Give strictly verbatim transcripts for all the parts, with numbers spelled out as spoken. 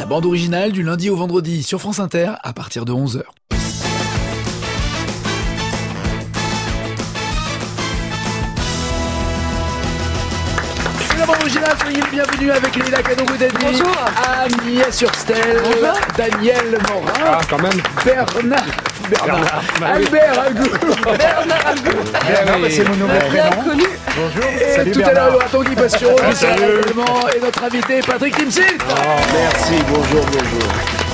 bande originale du lundi au vendredi sur France Inter à partir de onze heures. La bande originale, soyez les bienvenus avec Léla Kadouroudadi, Agnès Hurstel, Daniel Morin, ah, quand même. Bernard, Bernard, Albert Agou, Bernard Agou, Bernard, c'est mon nouveau prénom. Bonjour. Et salut tout Bernard. à l'heure, il y aura Tanguy Passion, qui sera là également, et notre invité Patrick Timsit. Oh, merci, bonjour, bonjour.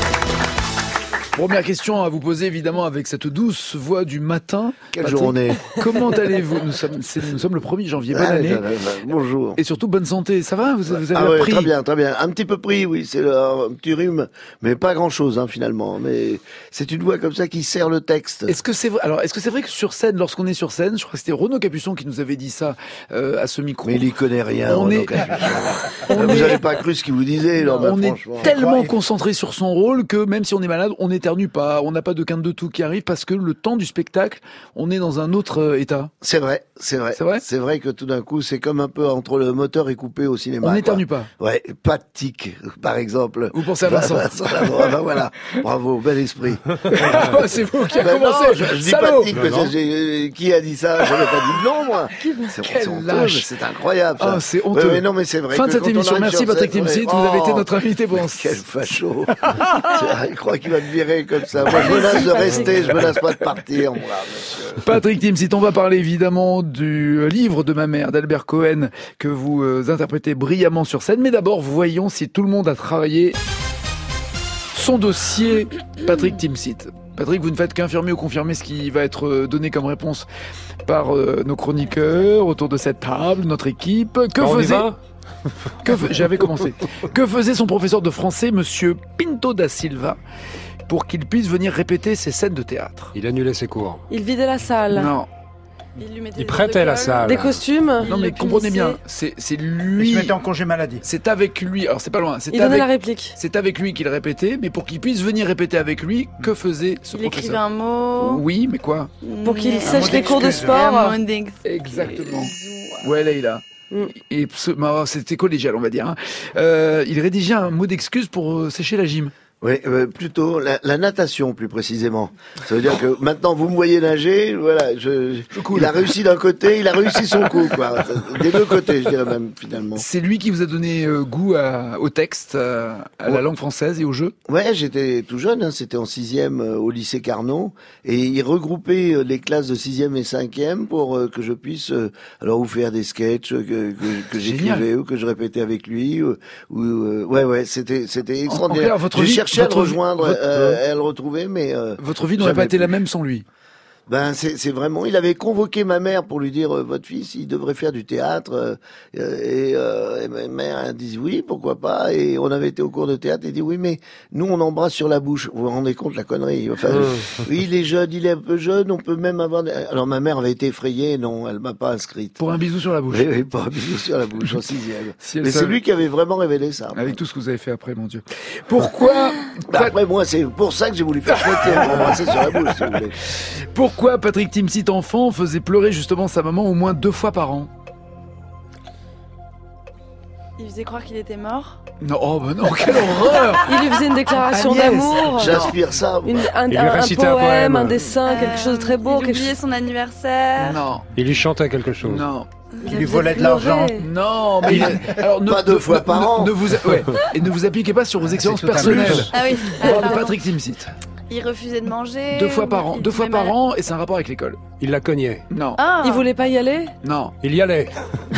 Première question à vous poser évidemment avec cette douce voix du matin. Quelle Patrick, journée. Comment allez-vous? Nous sommes, c'est, nous sommes le premier janvier. Bonne Ah, année. là, là, là, bonjour. Et surtout bonne santé. Ça va? Vous, vous avez Ah ouais, appris? très bien, très bien. Un petit peu pris, oui, c'est le- un petit rhume, mais pas grand-chose hein, finalement. Mais c'est une voix comme ça qui sert le texte. Est-ce que c'est vrai? Alors, est-ce que c'est vrai que sur scène, lorsqu'on est sur scène, je crois que c'était Renaud Capuçon qui nous avait dit ça euh, à ce micro. Mais il y connaît rien. On Renaud est- Capuçon. on vous est- n'avez pas cru ce qu'il vous disait, là, bah, on est franchement. tellement concentré sur son rôle que même si on est malade, on n'éternue pas, on n'a pas de quinte de toux qui arrive parce que le temps du spectacle, on est dans un autre euh, état. C'est vrai, c'est vrai. C'est vrai C'est vrai que tout d'un coup, c'est comme un peu entre le moteur et coupé au cinéma. On quoi. n'éternue pas. Ouais, pas de tic, par exemple. Vous pensez à Vincent? Vincent, ah, bah, voilà, bravo, bel esprit. Ah, c'est vous qui a Ben commencé. non, je, je dis pas Salaud. de tic, mais ça, j'ai- qui a dit ça? J'avais pas dit de nom, moi. C'est Quel c'est honteux, lâche. mais c'est incroyable, ça. Ah, c'est Ouais, honteux. mais non, mais c'est vrai. Fin que de cette quand on émission. arrive Merci sur Patrick scène, Timsit. ouais, Vous avez été oh, notre invité pendant Quel facho. Il croit qu'il va me virer comme ça. Moi, je menace de rester, je menace pas de partir, moi, monsieur. Patrick Timsit, on va parler évidemment du livre de ma mère d'Albert Cohen que vous euh, interprétez brillamment sur scène. Mais d'abord, voyons si tout le monde a travaillé son dossier Patrick Timsit. Patrick, vous ne faites qu'infirmer ou confirmer ce qui va être euh, donné comme réponse par euh, nos chroniqueurs autour de cette table, notre équipe. Que On y faisait va que fe- J'avais commencé. Que faisait son professeur de français, monsieur Pinto da Silva, pour qu'il puisse venir répéter ses scènes de théâtre? Il annulait ses cours. Il vidait la salle. Non. Il lui mettait Il des prêtait la colle. salle. Des costumes. Non mais le comprenez punissait. bien, c'est c'est Il lui. se mettait en congé maladie. C'est avec lui. Alors c'est pas loin. C'est Il donnait la avec. réplique. C'est avec lui qu'il répétait, mais pour qu'il puisse venir répéter avec lui, que faisait ce Il écrivait professeur? un mot. Oui, mais quoi? Pour qu'il Mais- sèche les cours de d'excuse. sport. Un mot d'ex- Exactement. Ouais, Leïla. Mm. Et ce- bah, c'était collégial, on va dire. hein. Euh, il rédigeait un mot d'excuse pour euh, sécher la gym. Oui, euh, plutôt la, la natation, plus précisément. Ça veut dire que maintenant, vous me voyez nager, voilà, je, coule. il a réussi d'un côté, il a réussi son coup, quoi. Des deux côtés, je dirais même, finalement. C'est lui qui vous a donné euh, goût à- au texte, à, à la Ouais. langue française et au jeu. Ouais, j'étais tout jeune, hein, c'était en sixième euh, au lycée Carnot, et il regroupait euh, les classes de sixième et cinquième pour euh, que je puisse euh, alors ou faire des sketchs euh, que, que, que Génial. j'écrivais ou que je répétais avec lui, ou, ou, euh, ouais, ouais, c'était c'était extraordinaire. clair, votre J'ai vie- cherché à le votre- rejoindre, votre- euh, à le retrouver, mais euh, Votre vie n'aurait jamais pas été la pu. même sans lui. Ben c'est c'est vraiment. Il avait convoqué ma mère pour lui dire euh, votre fils il devrait faire du théâtre euh, euh, et, euh, et ma mère a dit oui pourquoi pas et on avait été au cours de théâtre et dit oui mais nous on embrasse sur la bouche. Vous vous rendez compte la connerie. Enfin oui il est jeune il est un peu jeune on peut même avoir. Des... Alors ma mère avait été effrayée non elle m'a pas inscrite. Pour un bisou sur la bouche. Oui, oui, pas un bisou sur la bouche en sixième. Si elle Mais c'est savait- lui qui avait vraiment révélé ça. Avec tout ce que vous avez fait après, mon Dieu. Pourquoi, Bah, après moi c'est pour ça que j'ai voulu faire chouetter embrasser sur la bouche si vous voulez. pourquoi Patrick Timsit enfant faisait pleurer justement sa maman au moins deux fois par an? Il faisait croire qu'il était mort. Non, oh bah non, quelle horreur! Il lui faisait une déclaration Agnès, d'amour. J'inspire ça. moi. Une- un, Il lui un- un récitait un poème, poème. un dessin, quelque chose de très beau. Il quelque oubliait chose- son anniversaire. Non, Il lui chantait quelque chose. non, Il lui faisait volait de pleurer. l'argent. non, mais alors ne, Pas deux ne- fois ne- par ne- an. Ne vous, ouais, et ne vous appliquez pas sur vos expériences tout un personnelles. plus. Ah oui. On Ah, parle de pardon. Patrick Timsit. Il refusait de manger. Deux fois par an, il deux fois tombait par malade. an, et c'est un rapport avec l'école. Il la cognait. Non, Ah. Il voulait pas y aller. non. Il y allait.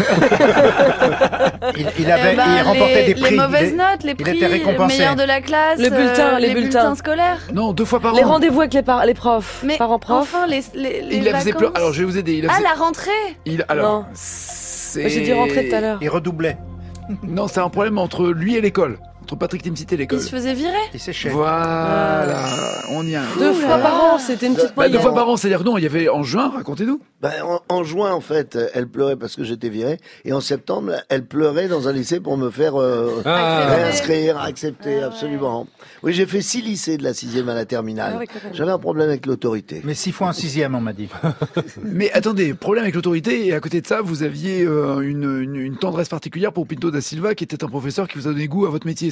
Il, il avait, Eh ben, il remportait les, des prix. Les mauvaises Il- notes, les il prix, était récompensé. meilleur de la classe. Les bulletins, euh, les bulletins. scolaires. Non, deux fois par Les an. rendez-vous avec les, par- les profs. Mais Parents profs. enfin, les, les, les Il la faisait vacances. pleurer. Alors je vais vous aider. Il la Ah, faisait... la rentrée. il... Alors, Non. c'est... J'ai dû rentrer tout à l'heure. Il redoublait. Non, c'est un problème entre lui et l'école. Entre Patrick Timsit et l'école. Il se faisait virer. Il séchait. Voilà, on y a. Deux fois par an, c'était une petite Bah, deux moyenne. fois par an, c'est-à-dire que non, il y avait en juin, racontez-nous. Ben, en, en juin, en fait, elle pleurait parce que j'étais viré. Et en septembre, elle pleurait dans un lycée pour me faire euh, Ah. réinscrire, accepter, absolument. Oui, j'ai fait six lycées de la sixième à la terminale. Ah ouais, quand même. J'avais un problème avec l'autorité. Mais six fois en sixième, on m'a dit. Mais attendez, problème avec l'autorité, et à côté de ça, vous aviez euh, une, une, une tendresse particulière pour Pinto da Silva, qui était un professeur qui vous a donné goût à votre métier.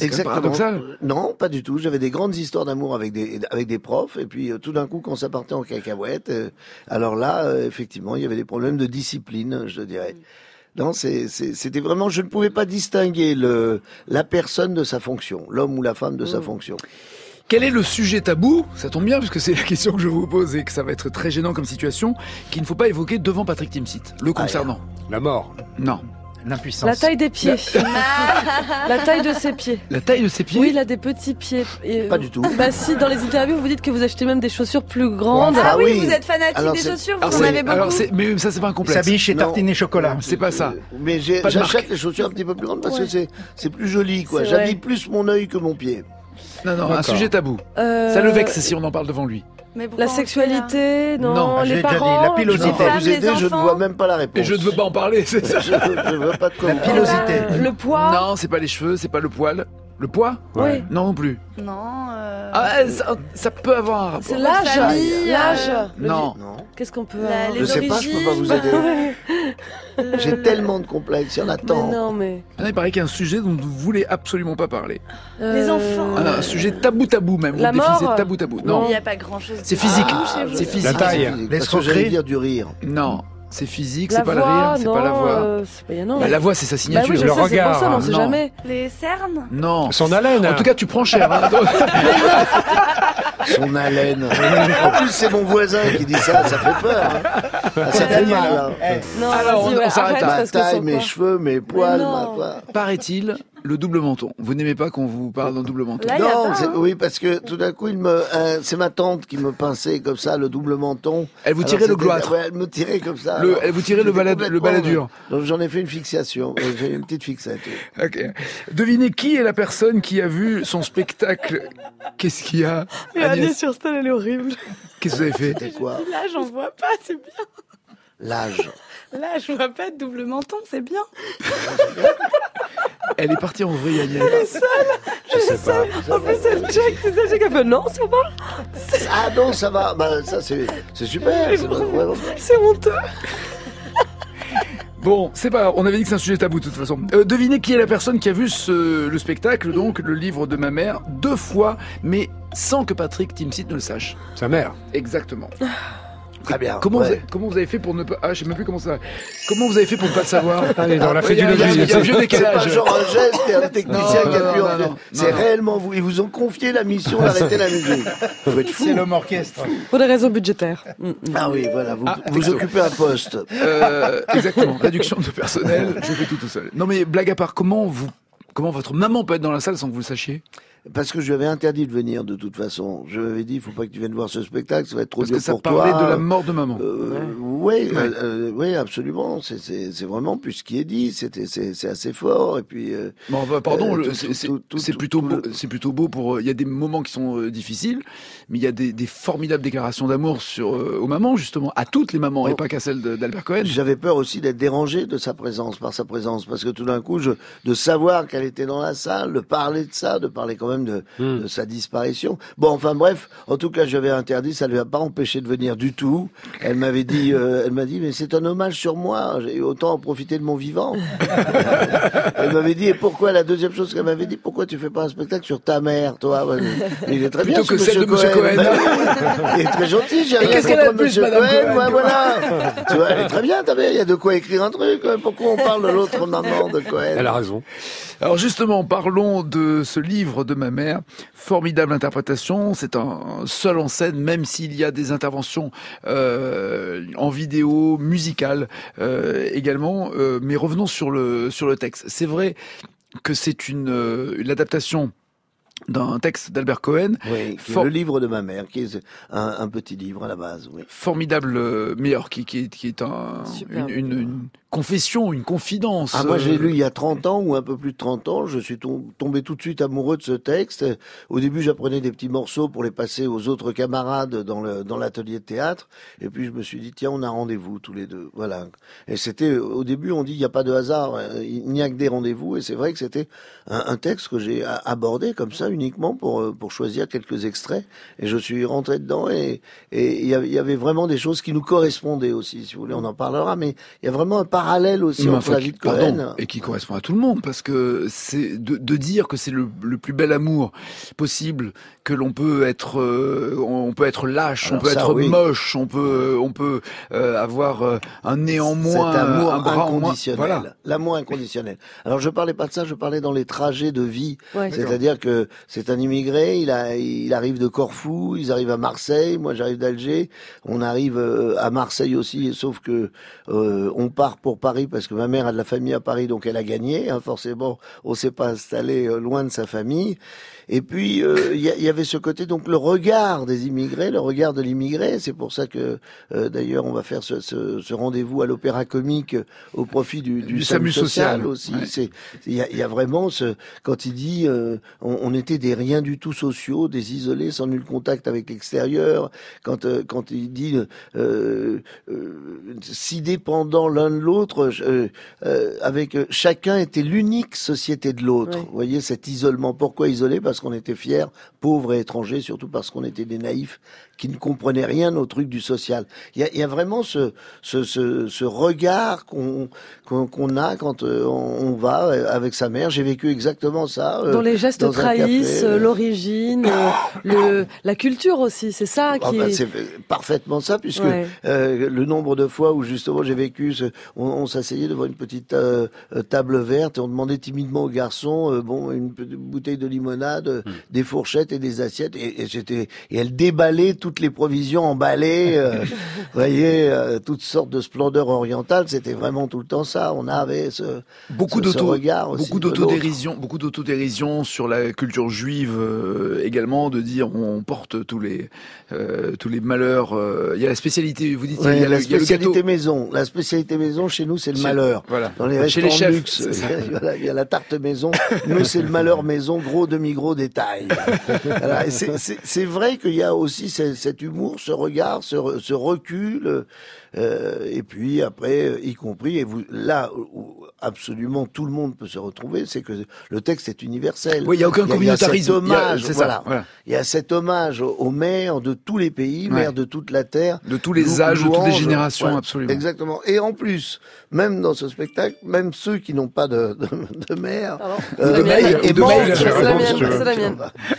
Exactement. paradoxal. Non, pas du tout. J'avais des grandes histoires d'amour avec des avec des profs, et puis euh, tout d'un coup, quand ça partait en cacahuète, euh, alors là, euh, effectivement, il y avait des problèmes de discipline, je dirais. Non, c'est, c'est, c'était vraiment, je ne pouvais pas distinguer le la personne de sa fonction, l'homme ou la femme de mmh. sa fonction. Quel est le sujet tabou? Ça tombe bien, puisque c'est la question que je vous pose et que ça va être très gênant comme situation, qu'il ne faut pas évoquer devant Patrick Timsit, le concernant. Ah, la mort. Non. L'impuissance. La taille des pieds. La taille de ses pieds. La taille de ses pieds? Oui, il a des petits pieds. Et, pas du tout. Bah si, dans les interviews, vous dites que vous achetez même des chaussures plus grandes. Ah, ah oui, oui, vous êtes fanatique alors des c'est... chaussures, alors vous en avez beaucoup. Alors c'est... Mais ça, c'est pas un complexe. S'habille chez Tartine et Chocolat. C'est pas ça. Mais j'ai, pas j'achète les chaussures un petit peu plus grandes parce ouais. que c'est, c'est plus joli, quoi. C'est J'habille vrai. plus mon œil que mon pied. Non, non, D'accord. un sujet tabou. Euh... Ça le vexe si on en parle devant lui. Mais pourquoi La on sexualité, non, Non, les j'ai déjà dit, parents, la pilosité. Pour vous aider, les je ne enfants. vois même pas la réponse. Et je ne veux pas en parler, c'est ça. Je ne veux pas de quoi. La pilosité. Euh, le poids. Non, c'est pas les cheveux, c'est pas le poil. Le poids? Oui. Non, non plus. Non. Euh... Ah, ça, ça peut avoir un rapport. C'est l'âge. famille, L'âge. euh, Le- Non. Non. Qu'est-ce qu'on peut. La- avoir les Je sais pas, je peux pas vous aider. Le- J'ai tellement de complexes, il y en a Mais tant. non, mais. Il paraît qu'il y a un sujet dont vous voulez absolument pas parler. Les enfants. Ah non, un sujet tabou tabou même. La Vous définissez mort tabou tabou. Il Non, n'y a pas grand chose. c'est physique. Ah, c'est physique. La taille. Parce que L'escroquerie. j'allais dire du rire. Non, c'est physique, La c'est pas le voix, rire, c'est non, pas la voix. euh, c'est pas, y a non. Bah, la voix, c'est sa Bah signature. oui, je Le sais, c'est regard, pour ça, mais on sait non. jamais. Les cernes. Non. Son haleine. En tout cas, tu prends cher. hein. Son haleine. En plus, c'est mon voisin qui dit ça, ça fait peur. Hein. Ah, ça fait mal. Hein. Non, Alors, vas-y, on- ouais, on s'arrête arrête, là. Ma parce que taille, sans mes quoi. cheveux, mes poils, non. ma... Paraît-il, le double menton. Vous n'aimez pas qu'on vous parle d'un double menton? Là, y a Non, pas, c'est- hein. oui, parce que tout d'un coup, il me, euh, c'est ma tante qui me pinçait comme ça, le double menton. Elle vous Alors, tirait le c'était- gloître. Ouais, elle me tirait comme ça. Le- alors. elle vous tirait le J'étais balade- le complètement- baladure. Donc j'en ai fait une fixation. Euh, J'ai une petite fixette. oui. Ok. Devinez qui est la personne qui a vu son spectacle. Qu'est-ce qu'il y a? Et Agnès Agnès, sur scène, elle est horrible. qu'est-ce que vous avez fait? C'était quoi? Là, j'en vois pas, c'est bien. L'âge. Là, je vois pas de double menton, c'est bien. Elle est partie en vrille, Agnès. Je sais pas. En plus, elle check, c'est ça, j'ai fait non, c'est pas. Ah non, ça va. Bah, ça, c'est, c'est super. C'est vraiment- C'est honteux. Bon, c'est pas grave, on avait dit que c'est un sujet tabou de toute façon. Euh, devinez qui est la personne qui a vu ce, le spectacle, donc le livre de ma mère, deux fois, mais sans que Patrick Timsit ne le sache. Sa mère. Exactement. Très bien. Comment, ouais. vous avez, comment vous avez fait pour ne pas... Ah, je sais même plus comment ça... Comment vous avez fait pour ne pas le savoir? Allez, dans la Il y a- il y a- il y a un vieux C'est décalage. pas genre un geste et un technicien Non, qui a non, pu non, en faire. non, C'est non. réellement vous. Ils vous ont confié la mission d'arrêter la musique. Faut être fou. C'est l'homme orchestre. Pour des raisons budgétaires. Mm, mm. Ah oui, voilà. Vous, Ah, vous texto. occupez un poste. Euh, exactement, réduction de personnel, je fais tout tout seul. Non mais blague à part, comment vous... Comment votre maman peut être dans la salle sans que vous le sachiez? Parce que je lui avais interdit de venir de toute façon. Je lui avais dit, il faut pas que tu viennes voir ce spectacle, ça va être trop Parce dur que ça pour parlait toi. de la mort de maman. Euh, oui, euh, euh, oui, absolument. C'est, c'est, c'est vraiment plus ce qui est dit. C'était, c'est, c'est assez fort. Et puis. Euh, Bon, bah, pardon, euh, le- tout- c'est tout- c'est- tout- tout- c'est tout- plutôt tout beau. le- C'est plutôt beau pour. Il y a des moments qui sont euh, difficiles, mais il y a des, des formidables déclarations d'amour sur euh, aux mamans justement, à toutes les mamans et Oh. pas qu'à celle de- d'Albert Cohen. J'avais peur aussi d'être dérangé de sa présence, par sa présence, parce que tout d'un coup, je, de savoir qu'elle était dans la salle, de parler de ça, de parler quand même de, Mm. de sa disparition. Bon, enfin bref, en tout cas, j'avais interdit, ça lui a pas empêché de venir du tout. Elle m'avait dit, euh, elle m'a dit, mais c'est un hommage sur moi, j'ai autant en profiter de mon vivant. Elle m'avait dit, et pourquoi, la deuxième chose qu'elle m'avait dit, pourquoi tu fais pas un spectacle sur ta mère, toi? Ouais, mais il est très bien, Plutôt que ce celle de Monsieur Cohen. Bah oui, il est très gentil, j'ai Et rien qu'est-ce qu'elle a de contre plus, Monsieur Madame Cohen, Cohen ouais, voilà. Tu vois, elle est très bien, t'as bien, il y a de quoi écrire un truc. Ouais. Pourquoi on parle de l'autre maman de Cohen? Elle a raison. Alors justement, parlons de ce livre de ma mère. Formidable interprétation. C'est un seul en scène, même s'il y a des interventions euh, en vidéo, musicales euh, également. Euh, mais revenons sur le sur le texte. C'est vrai que c'est une, euh, une adaptation d'un texte d'Albert Cohen. Oui, qui est For- le livre de ma mère, qui est un, un petit livre à la base, oui. Formidable euh, meilleur, qui, qui est, qui est un, une, Superbe. une, une confession, une confidence. Ah, moi, euh, j'ai lu il y a trente ans, ou un peu plus de trente ans, je suis tom- tombé tout de suite amoureux de ce texte. Au début, j'apprenais des petits morceaux pour les passer aux autres camarades dans le, dans l'atelier de théâtre. Et puis, je me suis dit, tiens, on a rendez-vous tous les deux. Voilà. Et c'était, au début, on dit, il n'y a pas de hasard, euh, il n'y a que des rendez-vous. Et c'est vrai que c'était un, un texte que j'ai a- abordé comme ça, uniquement pour pour choisir quelques extraits. Et je suis rentré dedans et et il y avait vraiment des choses qui nous correspondaient aussi. Si vous voulez, on en parlera, mais il y a vraiment un parallèle aussi Mais entre enfin, la qui- vie de Cohen. pardon, et qui correspond à tout le monde, parce que c'est de, de dire que c'est le, le plus bel amour possible, que l'on peut être, euh, on peut être lâche, Alors on peut ça, être oui. moche, on peut, on peut euh, avoir euh, un néanmoins, Cet amour un bras en moins. inconditionnel. Voilà. L'amour inconditionnel. Alors je parlais pas de ça, je parlais dans les trajets de vie. Ouais. C'est-à-dire que c'est un immigré, il a, il arrive de Corfou, ils arrivent à Marseille, moi j'arrive d'Alger, on arrive euh, à Marseille aussi, sauf que euh, on part pour Paris parce que ma mère a de la famille à Paris, donc elle a gagné. Hein, forcément, on s'est pas installé euh, loin de sa famille. Et puis euh, il y, a- il y avait ce côté, donc le regard des immigrés, le regard de l'immigré. C'est pour ça que euh, d'ailleurs on va faire ce, ce, ce rendez-vous à l'Opéra Comique au profit du, du, Du SAMU SAMU social, social aussi. ouais. C'est il y a, il y a vraiment ce quand il dit euh, on, on était des rien du tout sociaux, des isolés sans nul contact avec l'extérieur. Quand euh, quand il dit euh, euh, si dépendants l'un de l'autre, euh, euh, avec euh, chacun était l'unique société de l'autre. Oui. Vous voyez cet isolement. Pourquoi isolé? Parce qu'on était fiers, pauvres et étrangers, surtout parce qu'on était des naïfs qui ne comprenaient rien au truc du social. Il y a, il y a vraiment ce, ce, ce, ce regard qu'on qu'on qu'on a quand euh, on va avec sa mère. J'ai vécu exactement ça. euh, Dont les gestes dans un trahissent café. euh, l'origine, euh, le, la culture aussi, c'est ça Ah qui bah, est... c'est parfaitement ça, puisque Ouais. euh, le nombre de fois où justement j'ai vécu, ce, on, on s'asseyait devant une petite euh, euh, table verte et on demandait timidement aux garçons, euh, bon, une petite bouteille de limonade, euh, des fourchettes et des assiettes, et, et j'étais, et elle déballait toutes les provisions emballées, euh, vous voyez, euh, toutes sortes de splendeurs orientales. C'était vraiment tout le temps ça. On avait ce Beaucoup ce- ce d'auto, regard aussi beaucoup de l'autre. d'autodérision, beaucoup d'autodérision sur la culture juive euh, également, de dire on porte tous les euh, tous les malheurs. euh, Il y a la spécialité, vous dites, Ouais, il y a, la le, il y a le spécialité gâteau. maison. La spécialité maison chez nous, c'est le Chez- malheur. Voilà. Dans les Chez restaurants les chefs, luxe, c'est ça. voilà, il y a la tarte maison. Nous, c'est le malheur maison, gros demi-gros détail. Voilà, et c'est- c'est c'est vrai qu'il y a aussi ce- cet humour, ce regard, ce, re- ce recul. Euh, et puis après, euh, y compris, et vous, là où absolument tout le monde peut se retrouver, c'est que le texte est universel. Oui, il y a aucun Il y a- il y a communautarisme. cet Il y a- hommage, c'est ça, voilà. voilà. Il y a cet hommage aux, aux maires de tous les pays, Ouais. maires de toute la terre. De tous les Lou- âges, de toutes les louanges, générations, ouais, absolument. Exactement. Et en plus, même dans ce spectacle, même ceux qui n'ont pas de, de, de mère, Pardon, euh, c'est la mienne. et- et de mangent. mail, C'est la mienne, si tu veux. c'est la mienne.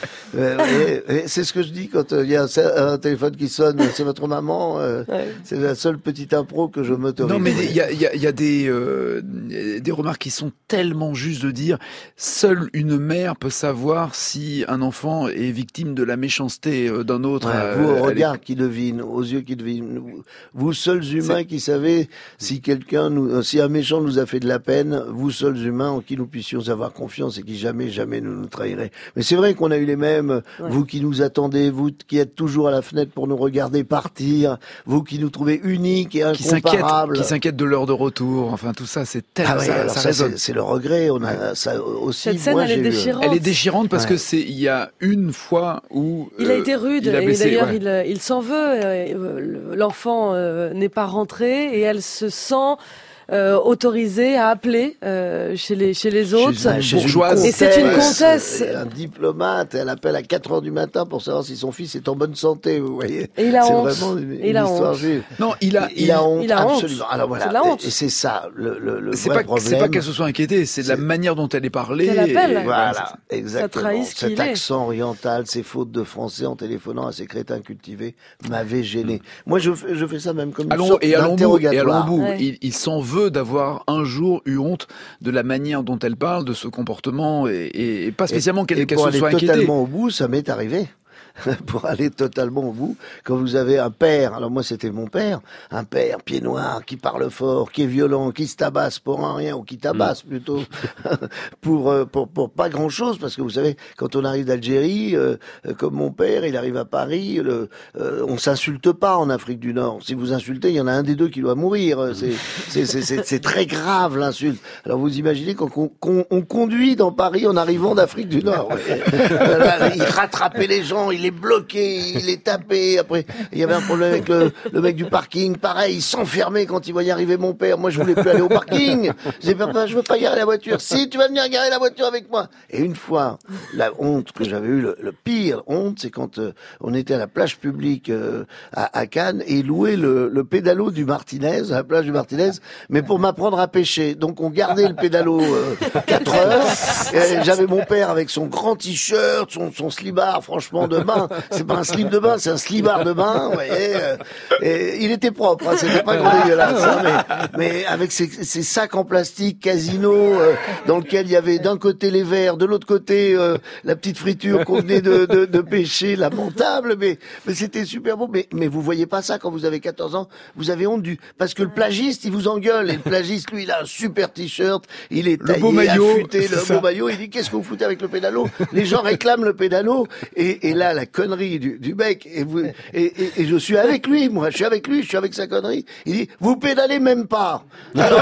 Euh, et- et c'est ce que je dis quand euh, il y a un, un téléphone qui sonne, c'est votre maman. euh, Ouais. C'est la seule petite impro que je m'autorise. Non, mais il y a, il y a, il y a des, euh, des remarques qui sont tellement justes de dire seule une mère peut savoir si un enfant est victime de la méchanceté euh, d'un autre. Ouais, euh, vous, au elle est- regard qui devine, aux yeux qui devinent, vous, vous seuls humains qui savez si quelqu'un nous, euh, si un méchant nous a fait de la peine, vous seuls humains en qui nous puissions avoir confiance et qui jamais, jamais nous nous trahirait. Mais c'est vrai qu'on a eu les mêmes, Ouais. vous qui nous attendez, vous qui êtes toujours à la fenêtre pour nous regarder partir, vous qui nous trouvez uniques et qui s'inquiète, incomparables. qui s'inquiète de l'heure de retour. Enfin, tout ça, c'est tellement, Ah ouais, ça, alors ça ça, résonne. c'est c'est le regret. On a ça aussi. Cette scène, moi, elle est j'ai eu- déchirante. Elle est déchirante parce Ouais. que c'est, il y a une fois où Il a euh, été rude il a et blessé, d'ailleurs ouais. il, euh, il s'en veut. euh, L'enfant euh, n'est pas rentré et elle se sent euh, autorisée à appeler euh, chez les chez les autres. Chez- Ah, chez une bourgeoise. Et c'est une comtesse. et un diplomate, elle appelle à quatre heures du matin pour savoir si son fils est en bonne santé, vous voyez. Et il a C'est honte. vraiment une, Et il une a histoire honte. juive. Non, il a, Il, a honte, il a honte. absolument. Alors voilà, C'est de la honte. et, et c'est ça le, le, le C'est vrai pas, problème. c'est pas qu'elle se soit inquiétée, c'est de la C'est- manière dont elle est parlée. Qu'elle appelle. et- Voilà, exactement. trahit ce Cet qu'il est. accent oriental, ces fautes de français en téléphonant à ces crétins cultivés m'avaient gêné. Moi, je fais, je fais ça même comme une Allons, sorte et allons-nous, et d'interrogatoire. allons-nous. Ouais. Il, il s'en veut d'avoir un jour eu honte de la manière dont elle parle, de ce comportement, et, et, et pas spécialement Et- qu'elle et qu'elle pour se aller soit inquiétée. totalement au bout, ça m'est arrivé. Pour aller totalement au bout, quand vous avez un père, alors moi c'était mon père, un père pied noir qui parle fort, qui est violent, qui se tabasse pour un rien ou qui tabasse Mm. plutôt pour, euh, pour pour pas grand chose, parce que vous savez quand on arrive d'Algérie, euh, euh, comme mon père, il arrive à Paris, le, euh, on s'insulte pas en Afrique du Nord. Si vous insultez, il y en a un des deux qui doit mourir. C'est c'est c'est c'est, c'est très grave l'insulte. Alors vous imaginez quand on, qu'on- on conduit dans Paris en arrivant d'Afrique du Nord, ouais. Là, il rattrapait les gens. gens, il les bloquait, il les tapait. Après, il y avait un problème avec le, le mec du parking. Pareil, il s'enfermait quand il voyait arriver mon père. Moi, je voulais plus aller au parking. Je disais, papa, je veux pas garer la voiture. Si, tu vas venir garer la voiture avec moi. Et une fois, la honte que j'avais eue, le, le pire honte, c'est quand euh, on était à la plage publique euh, à, à Cannes et louait le, le pédalo du Martinez, à la plage du Martinez, mais pour m'apprendre à pêcher. Donc, on gardait le pédalo euh, quatre heures. Et j'avais mon père avec son grand t-shirt, son, son slibard, franchement, de bain. C'est pas un slip de bain, c'est un slibard de bain, vous voyez. Euh, et il était propre, hein, c'était pas trop dégueulasse, hein, mais, mais avec ces, ces sacs en plastique casino, euh, dans lequel il y avait d'un côté les verres, de l'autre côté euh, la petite friture qu'on venait de, de, de pêcher, lamentable, mais, mais c'était super beau. Mais, mais vous voyez pas ça quand vous avez quatorze ans, vous avez honte du... Parce que le plagiste, il vous engueule, et le plagiste, lui, il a un super t-shirt, il est taillé, beau maillot, affûté, le c'est beau ça. maillot, il dit, qu'est-ce que vous foutez avec le pédalo? Les gens réclament le pédalo, et, et là, la connerie du, du mec, et, vous, et, et, et je suis avec lui, moi, je suis avec lui, je suis avec sa connerie. Il dit, vous pédalez même pas. Alors,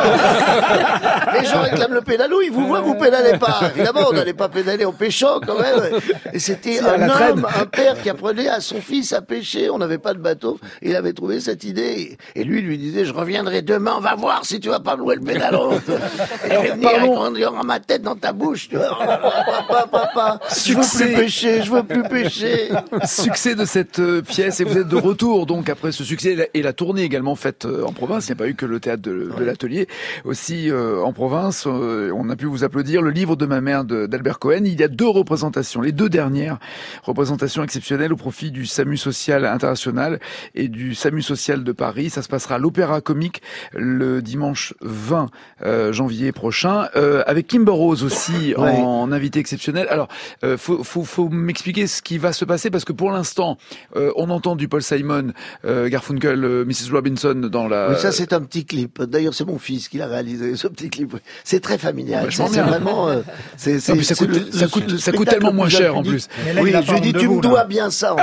les gens réclament le pédalo, ils vous voient, vous pédalez pas. Évidemment, on n'allait pas pédaler en pêchant, quand même. Et c'était C'est à un la traîne. homme, un père qui apprenait à son fils à pêcher. On n'avait pas de bateau. Et il avait trouvé cette idée. Et lui, lui disait, je reviendrai demain, on va voir si tu vas pas me louer le pédalo. Et je vais venir parlons- agrandir ma tête dans ta bouche, tu vois. Papa, papa, je veux Succès. plus pêcher, je veux plus pêcher. Succès de cette euh, pièce, et vous êtes de retour donc après ce succès et la, et la tournée également faite euh, en province. Il n'y a pas eu que le théâtre de, de l'Atelier, aussi euh, en province. Euh, on a pu vous applaudir. Le livre de ma mère de- d'Albert Cohen. Il y a deux représentations, les deux dernières représentations exceptionnelles au profit du SAMU social international et du SAMU social de Paris. Ça se passera à l'Opéra Comique le dimanche vingt euh, janvier prochain, euh, avec Kimber Rose aussi Ouais. en invité exceptionnel. Alors, euh, faut, faut, faut m'expliquer ce qui va se passer parce que pour l'instant, euh, on entend du Paul Simon, euh, Garfunkel, euh, missus Robinson dans la. Oui, ça c'est un petit clip. D'ailleurs, c'est mon fils qui l'a réalisé, ce petit clip. C'est très familial. Vachement C'est c'est bien. vraiment. euh, c'est, c'est, Non, puis ça c'est coûte, le- ça le- coûte, le ça coûte spectacle tellement le moins plus cher en impudique. plus. Mais là, Oui, il a je pas lui dis, honte de tu vous, me là. dois bien ça, en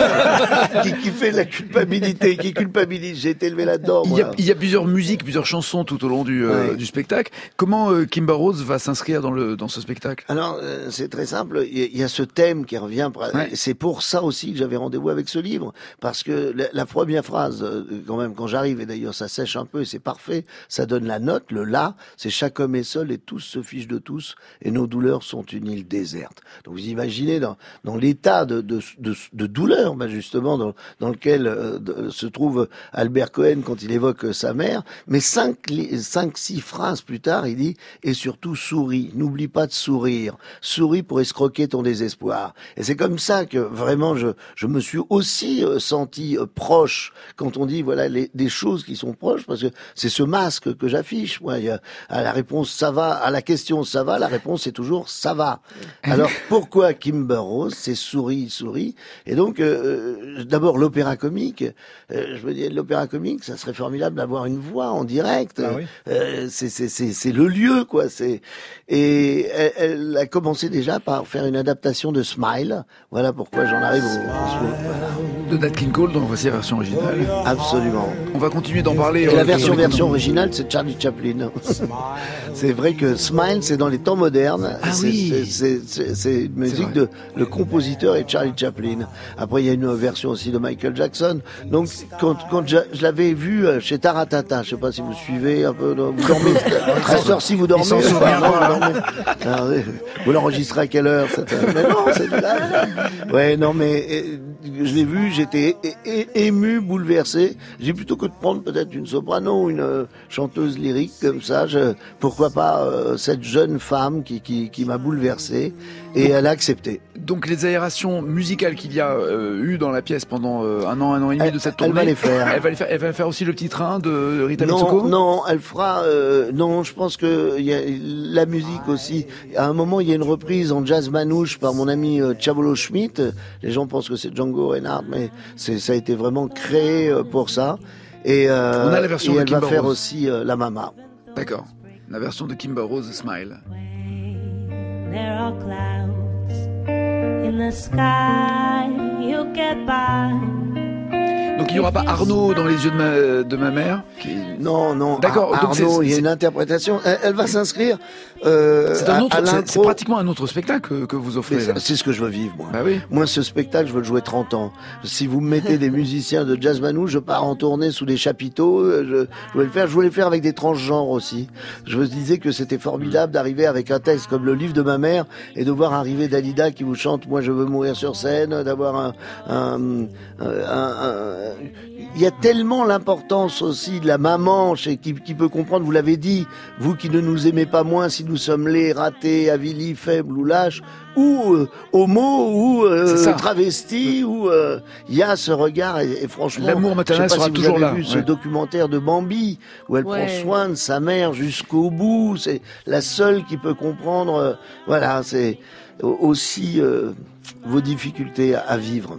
plus. qui, qui fait de la culpabilité, qui culpabilise. J'ai été élevé là-dedans, Il y, a, moi. il y a plusieurs musiques, plusieurs chansons tout au long du, euh, Ouais. du spectacle. Comment euh, Kimber Rose va s'inscrire dans le dans ce spectacle? Alors, euh, c'est très simple. Il y, a- il y a ce thème qui revient. Ouais. C'est pour ça aussi que j'avais rendez-vous avec ce livre. Parce que la, la première phrase, euh, quand même, quand j'arrive, et d'ailleurs ça sèche un peu et c'est parfait, ça donne la note, le la, c'est chaque homme est seul et tous se fichent de tous et nos douleurs sont une île déserte. Donc vous imaginez dans, dans l'état de, de, de, de douleur, ben justement, dans, dans lequel euh, de- se trouve Albert Cohen quand il évoque euh, sa mère. Mais cinq, li- cinq, six phrases plus tard, il dit « Et surtout souris, n'oublie pas de sourire. Souris pour escroquer ton désespoir. » Et c'est comme ça que vraiment je, je me suis aussi euh, senti euh, proche quand on dit voilà les, des choses qui sont proches, parce que c'est ce masque que j'affiche. Moi, il y a, à la réponse ça va, à la question ça va, la réponse c'est toujours ça va. Alors pourquoi Kimber Rose? C'est souris, souris. Et donc euh, d'abord l'opéra comique. Euh, je me dis l'opéra comique, ça serait formidable d'avoir une voix en direct. Ah oui. Euh, c'est c'est c'est c'est le lieu quoi. C'est et elle, elle a commencé déjà par faire une adaptation de Smile. Voilà pourquoi j'en arrive au, au- De Nat King Cole, donc voici la version originale. absolument. On va continuer d'en parler. Et euh, la version dans les version contenus. originale, c'est Charlie Chaplin. C'est vrai que Smile, c'est dans les temps modernes. Ah c'est, oui. c'est, c'est, c'est, c'est une musique vrai. de le compositeur est Charlie Chaplin. Après, il y a une version aussi de Michael Jackson. Donc, quand, quand je, je l'avais vu euh, chez Taratata, je sais pas si vous suivez un peu, non, vous dormez, à cette heure-ci vous dormez, s'en ou pas? souvient Non, pas, vous dormez. Ah, oui. Vous l'enregistrez à quelle heure cette... Mais non, c'est là. Ouais, non, mais euh, je l'ai vu, j'étais é- é- ému, bouleversé. J'ai plutôt que de prendre peut-être une soprano, une euh, chanteuse lyrique comme ça. Je, pourquoi pas euh, cette jeune femme qui qui, qui m'a bouleversé et elle a accepté. Donc les aérations musicales qu'il y a euh, eu dans la pièce pendant euh, un an, un an et demi Elle- de cette elle tournée. va les faire. Elle va les faire. Elle va faire aussi le petit train de Rita Non, Mitsuko. non, elle fera. Euh, non, je pense que il y a la musique aussi. À un moment, il y a une reprise en jazz manouche par mon ami euh, Chavolo Schmidt. Les gens pensent que c'est Django Reinhardt, mais c'est ça a été vraiment créé euh, pour ça. Et, euh, On a la version et de elle va Kimber faire Rose. aussi euh, la Mama. D'accord. La version de Kimber Rose, Smile. There are clouds in the sky, you'll get by. Donc il y aura pas Arnaud dans les yeux de ma, de ma mère qui... Non, non. D'accord, Ar- donc c'est- Arnaud, il y a c'est- une interprétation. Elle, elle va s'inscrire euh, C'est un à- autre, à c'est- l'intro. c'est pratiquement un autre spectacle que, que vous offrez. Mais là. c'est c'est ce que je veux vivre, moi. Bah oui. Moi, ce spectacle, je veux le jouer trente ans. Si vous me mettez des musiciens de jazz manouche, je pars en tournée sous les chapiteaux. euh, Je, je voulais le faire. Je voulais le faire avec des transgenres aussi. Je me disais que c'était formidable d'arriver avec un texte comme le livre de ma mère et de voir arriver Dalida qui vous chante "Moi, je veux mourir sur scène", d'avoir un, un, un, un- un- il y a tellement l'importance aussi de la maman chez, qui, qui peut comprendre, vous l'avez dit, vous qui ne nous aimez pas moins si nous sommes laids, ratés, avilis, faibles ou lâches, ou euh, homo, ou C'est ça. euh, travestis, ou euh, il y a ce regard, et, et franchement, L'amour maternel je sais pas sera si vous toujours avez là, vu ce ouais. documentaire de Bambi, où elle Ouais. prend soin de sa mère jusqu'au bout, c'est la seule qui peut comprendre, euh, voilà, c'est aussi euh, vos difficultés à, à vivre.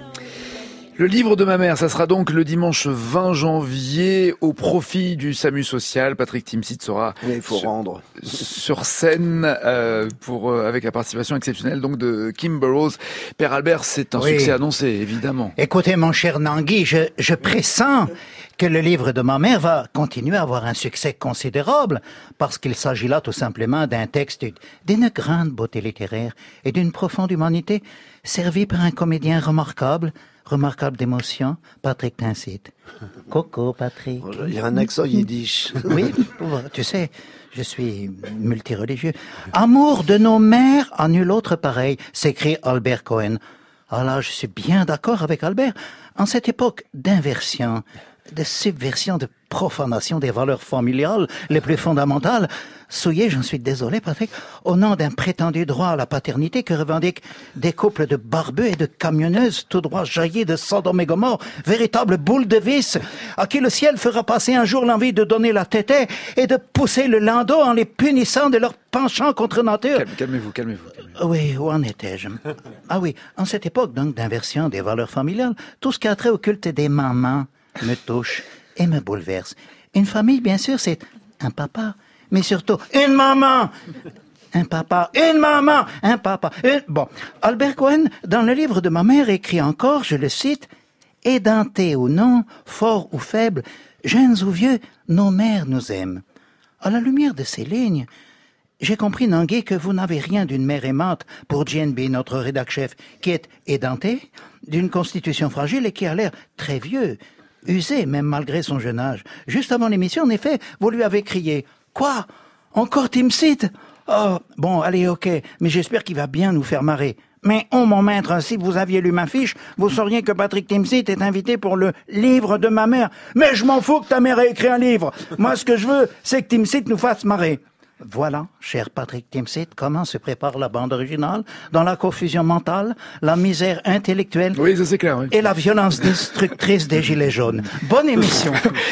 Le livre de ma mère, ça sera donc le dimanche vingt janvier au profit du SAMU social. Patrick Timsit sera Mais il faut sur, rendre. sur scène euh, pour euh, avec la participation exceptionnelle donc de Kim Burrows. Père Albert, c'est un Oui. succès annoncé, évidemment. Écoutez, mon cher Nangui, je, je pressens que le livre de ma mère va continuer à avoir un succès considérable, parce qu'il s'agit là tout simplement d'un texte d'une grande beauté littéraire et d'une profonde humanité, servi par un comédien remarquable, remarquable d'émotion, Patrick Timsit. Coco, Patrick. Il y a un accent yiddish. Oui, tu sais, je suis multireligieux. Amour de nos mères à nul autre pareil, s'écrit Albert Cohen. Ah là, je suis bien d'accord avec Albert. En cette époque d'inversion, de subversion, de profanation des valeurs familiales les plus fondamentales, souillé, j'en suis désolé, Patrick, au nom d'un prétendu droit à la paternité que revendiquent des couples de barbeux et de camionneuses tout droit jaillis de Sodome et Gomorrhe, véritables boules de vis, à qui le ciel fera passer un jour l'envie de donner la tétée et de pousser le landau en les punissant de leur penchant contre nature. Calme- Calmez-vous, calmez-vous. calmez-vous. Oui, où en étais-je? Ah oui, en cette époque donc d'inversion des valeurs familiales, tout ce qui a trait au culte des mamans me touche et me bouleverse. Une famille, bien sûr, c'est un papa, mais surtout une maman. Un papa, une maman, un papa. une- Bon, Albert Cohen, dans le livre de ma mère, écrit encore, je le cite, « Édentés ou non, forts ou faibles, jeunes ou vieux, nos mères nous aiment. » À la lumière de ces lignes, j'ai compris, Nangui, que vous n'avez rien d'une mère aimante pour G N B, notre rédac-chef, qui est édenté, d'une constitution fragile et qui a l'air très vieux, usé, même malgré son jeune âge. Juste avant l'émission, en effet, vous lui avez crié « Quoi? Encore Timsit? Oh, bon, allez, ok, mais j'espère qu'il va bien nous faire marrer. » Mais, oh mon maître, si vous aviez lu ma fiche, vous sauriez que Patrick Timsit est invité pour le livre de ma mère. Mais je m'en fous que ta mère ait écrit un livre. Moi, ce que je veux, c'est que Timsit nous fasse marrer. Voilà, cher Patrick Timsit, comment se prépare la bande originale dans la confusion mentale, la misère intellectuelle Oui, ça c'est clair. Oui. et la violence destructrice des gilets jaunes. Bonne émission.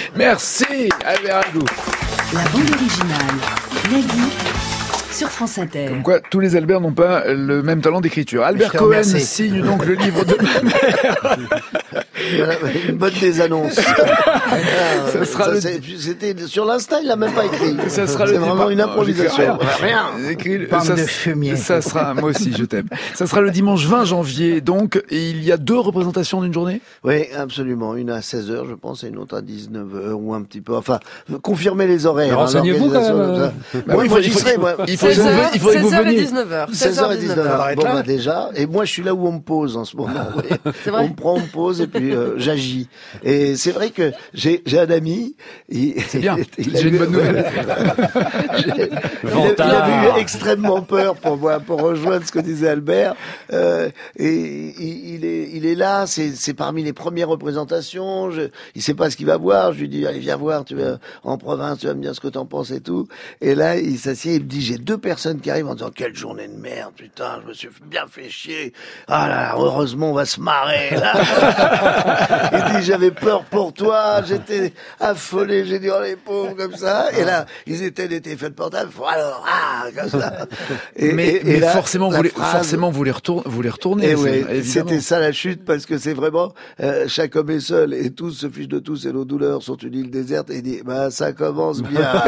Merci, Albert Agout. La bande originale. Nagui sur France Inter. Comme quoi, tous les Albert n'ont pas le même talent d'écriture. Albert te Cohen remercie. signe donc le livre de ma mère. Voilà, une bonne des annonces. Ah, Ça sera ça, le- c'est- C'était sur l'Insta, il l'a même pas écrit. Ça sera C'est le vraiment départ- une Non, improvisation. j'écris Rien. Écrit- Bande ça, de fumier. Ça sera, moi aussi, je t'aime. Ça sera le dimanche vingt janvier, donc, et il y a deux représentations d'une journée. Oui, absolument. Une à seize heures, je pense, et une autre à dix-neuf heures, ou un petit peu. Enfin, confirmez les horaires. Mais hein, renseignez-vous quand l'organisation même. comme ça. Bah Moi, oui, moi, il j'y faut- serai, moi. il faut que vous- il faudrait que vous seize heures et veniez. dix-neuf heures. seize heures et dix-neuf heures. va être Bon, là. bah, déjà. Et moi, je suis là où on me pose en ce moment. oui. C'est vrai On me prend, on me pose, et puis euh, j'agis. Et c'est vrai que j'ai j'ai un ami. C'est bien. J'ai une bonne nouvelle. il, a, il avait eu extrêmement peur pour moi, pour rejoindre ce que disait Albert. Euh, et il, il est, il est là. C'est, c'est parmi les premières représentations. Je, il sait pas ce qu'il va voir. Je lui dis, allez, viens voir. Tu vas en province, tu vas me dire ce que t'en penses et tout. Et là, il s'assied. Il me dit, j'ai deux personnes qui arrivent en disant, quelle journée de merde, putain, je me suis bien fait chier. Ah là, heureusement, on va se marrer. Là. Il dit, j'avais peur pour toi. J'étais affolé. J'ai dit, oh les pauvres comme ça. Et là, ils étaient des téléphones portables. Alors, ah, comme ça. Et, mais et- et mais là, forcément, la vous les, phrase- forcément, vous les retournez, vous les retournez. et c'est- oui, évidemment. c'était ça la chute, parce que c'est vraiment euh, chaque homme est seul et tous se fichent de tous et nos douleurs sont une île déserte. Et il dit, bah ça commence bien.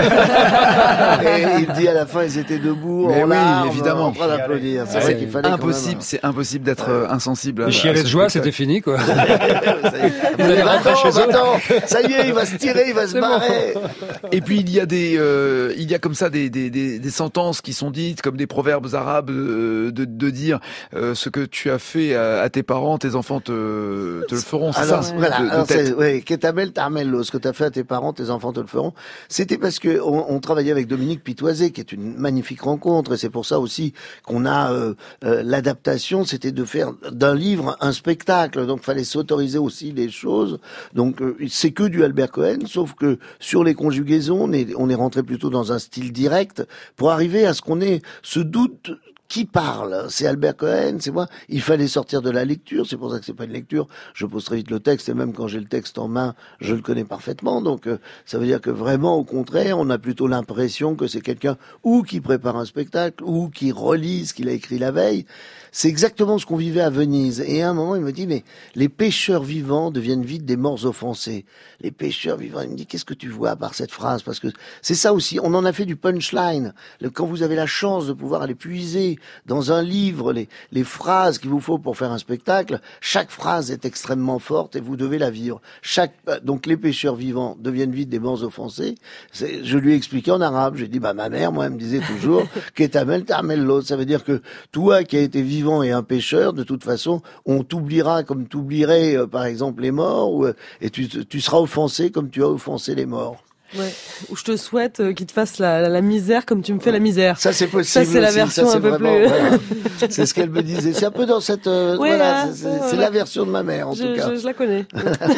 Et il dit à la fin, ils étaient debout Mais en oui, larmes, évidemment. en train d'applaudir. C'est Ah ça oui. qu'il fallait. quand Impossible, même. c'est impossible d'être euh, insensible. à- Les à chialets ce de joie, spectacle. c'était fini, quoi. est, va-t'en, va-t'en. Ça y est, il va se tirer, il va se barrer. Et puis il y a des, euh, il y a comme ça des, des, des, des sentences qui sont dites comme des proverbes arabes euh, de, de dire euh, ce que tu as fait à, à tes parents, tes enfants te, te le feront. C'est alors, ça. Voilà. De, de alors, tête. c'est, ouais, Ketamel, Tarmello, ce que tu as fait à tes parents, tes enfants te le feront. C'était parce que on, on travaillait avec Dominique Pitoisé, qui est une magnifique rencontre, et c'est pour ça aussi qu'on a euh, euh, l'adaptation, c'était de faire d'un livre un spectacle. Donc, fallait s'autoriser aussi les choses. Donc, euh, c'est que du Albert Cohen, sauf que sur les conjugaisons, on est, on est rentré plutôt dans un style direct pour arriver à ce qu'on ait ce doute. Qui parle? C'est Albert Cohen, c'est moi. Il fallait sortir de la lecture, c'est pour ça que c'est pas une lecture. Je pose très vite le texte, et même quand j'ai le texte en main, je le connais parfaitement. Donc euh, ça veut dire que vraiment, au contraire, on a plutôt l'impression que c'est quelqu'un ou qui prépare un spectacle, ou qui relit ce qu'il a écrit la veille. C'est exactement ce qu'on vivait à Venise. Et à un moment, il me dit, mais les pêcheurs vivants deviennent vite des morts offensés. Les pêcheurs vivants, il me dit, qu'est-ce que tu vois par cette phrase? Parce que c'est ça aussi, on en a fait du punchline. Le, quand vous avez la chance de pouvoir aller puiser dans un livre les, les phrases qu'il vous faut pour faire un spectacle, chaque phrase est extrêmement forte et vous devez la vivre. Chaque, donc les pêcheurs vivants deviennent vite des morts offensés. C'est, je lui ai expliqué en arabe. J'ai dit, bah ma mère, moi, elle me disait toujours, Ketamel, Tarmel l'autre. Ça veut dire que toi qui as été vivant et un pécheur, de toute façon, on t'oubliera comme t'oublierais, euh, par exemple, les morts, ou, euh, et tu, tu seras offensé comme tu as offensé les morts. Ouais. Ou je te souhaite euh, qu'il te fasse la, la, la misère comme tu me fais la misère. Ça c'est possible. Ça c'est la aussi. version ça, c'est un peu vraiment, plus. Voilà. C'est ce qu'elle me disait. C'est un peu dans cette. Euh, ouais, voilà, là, c'est, c'est, voilà. c'est la version de ma mère en je, tout cas. Je, je la connais.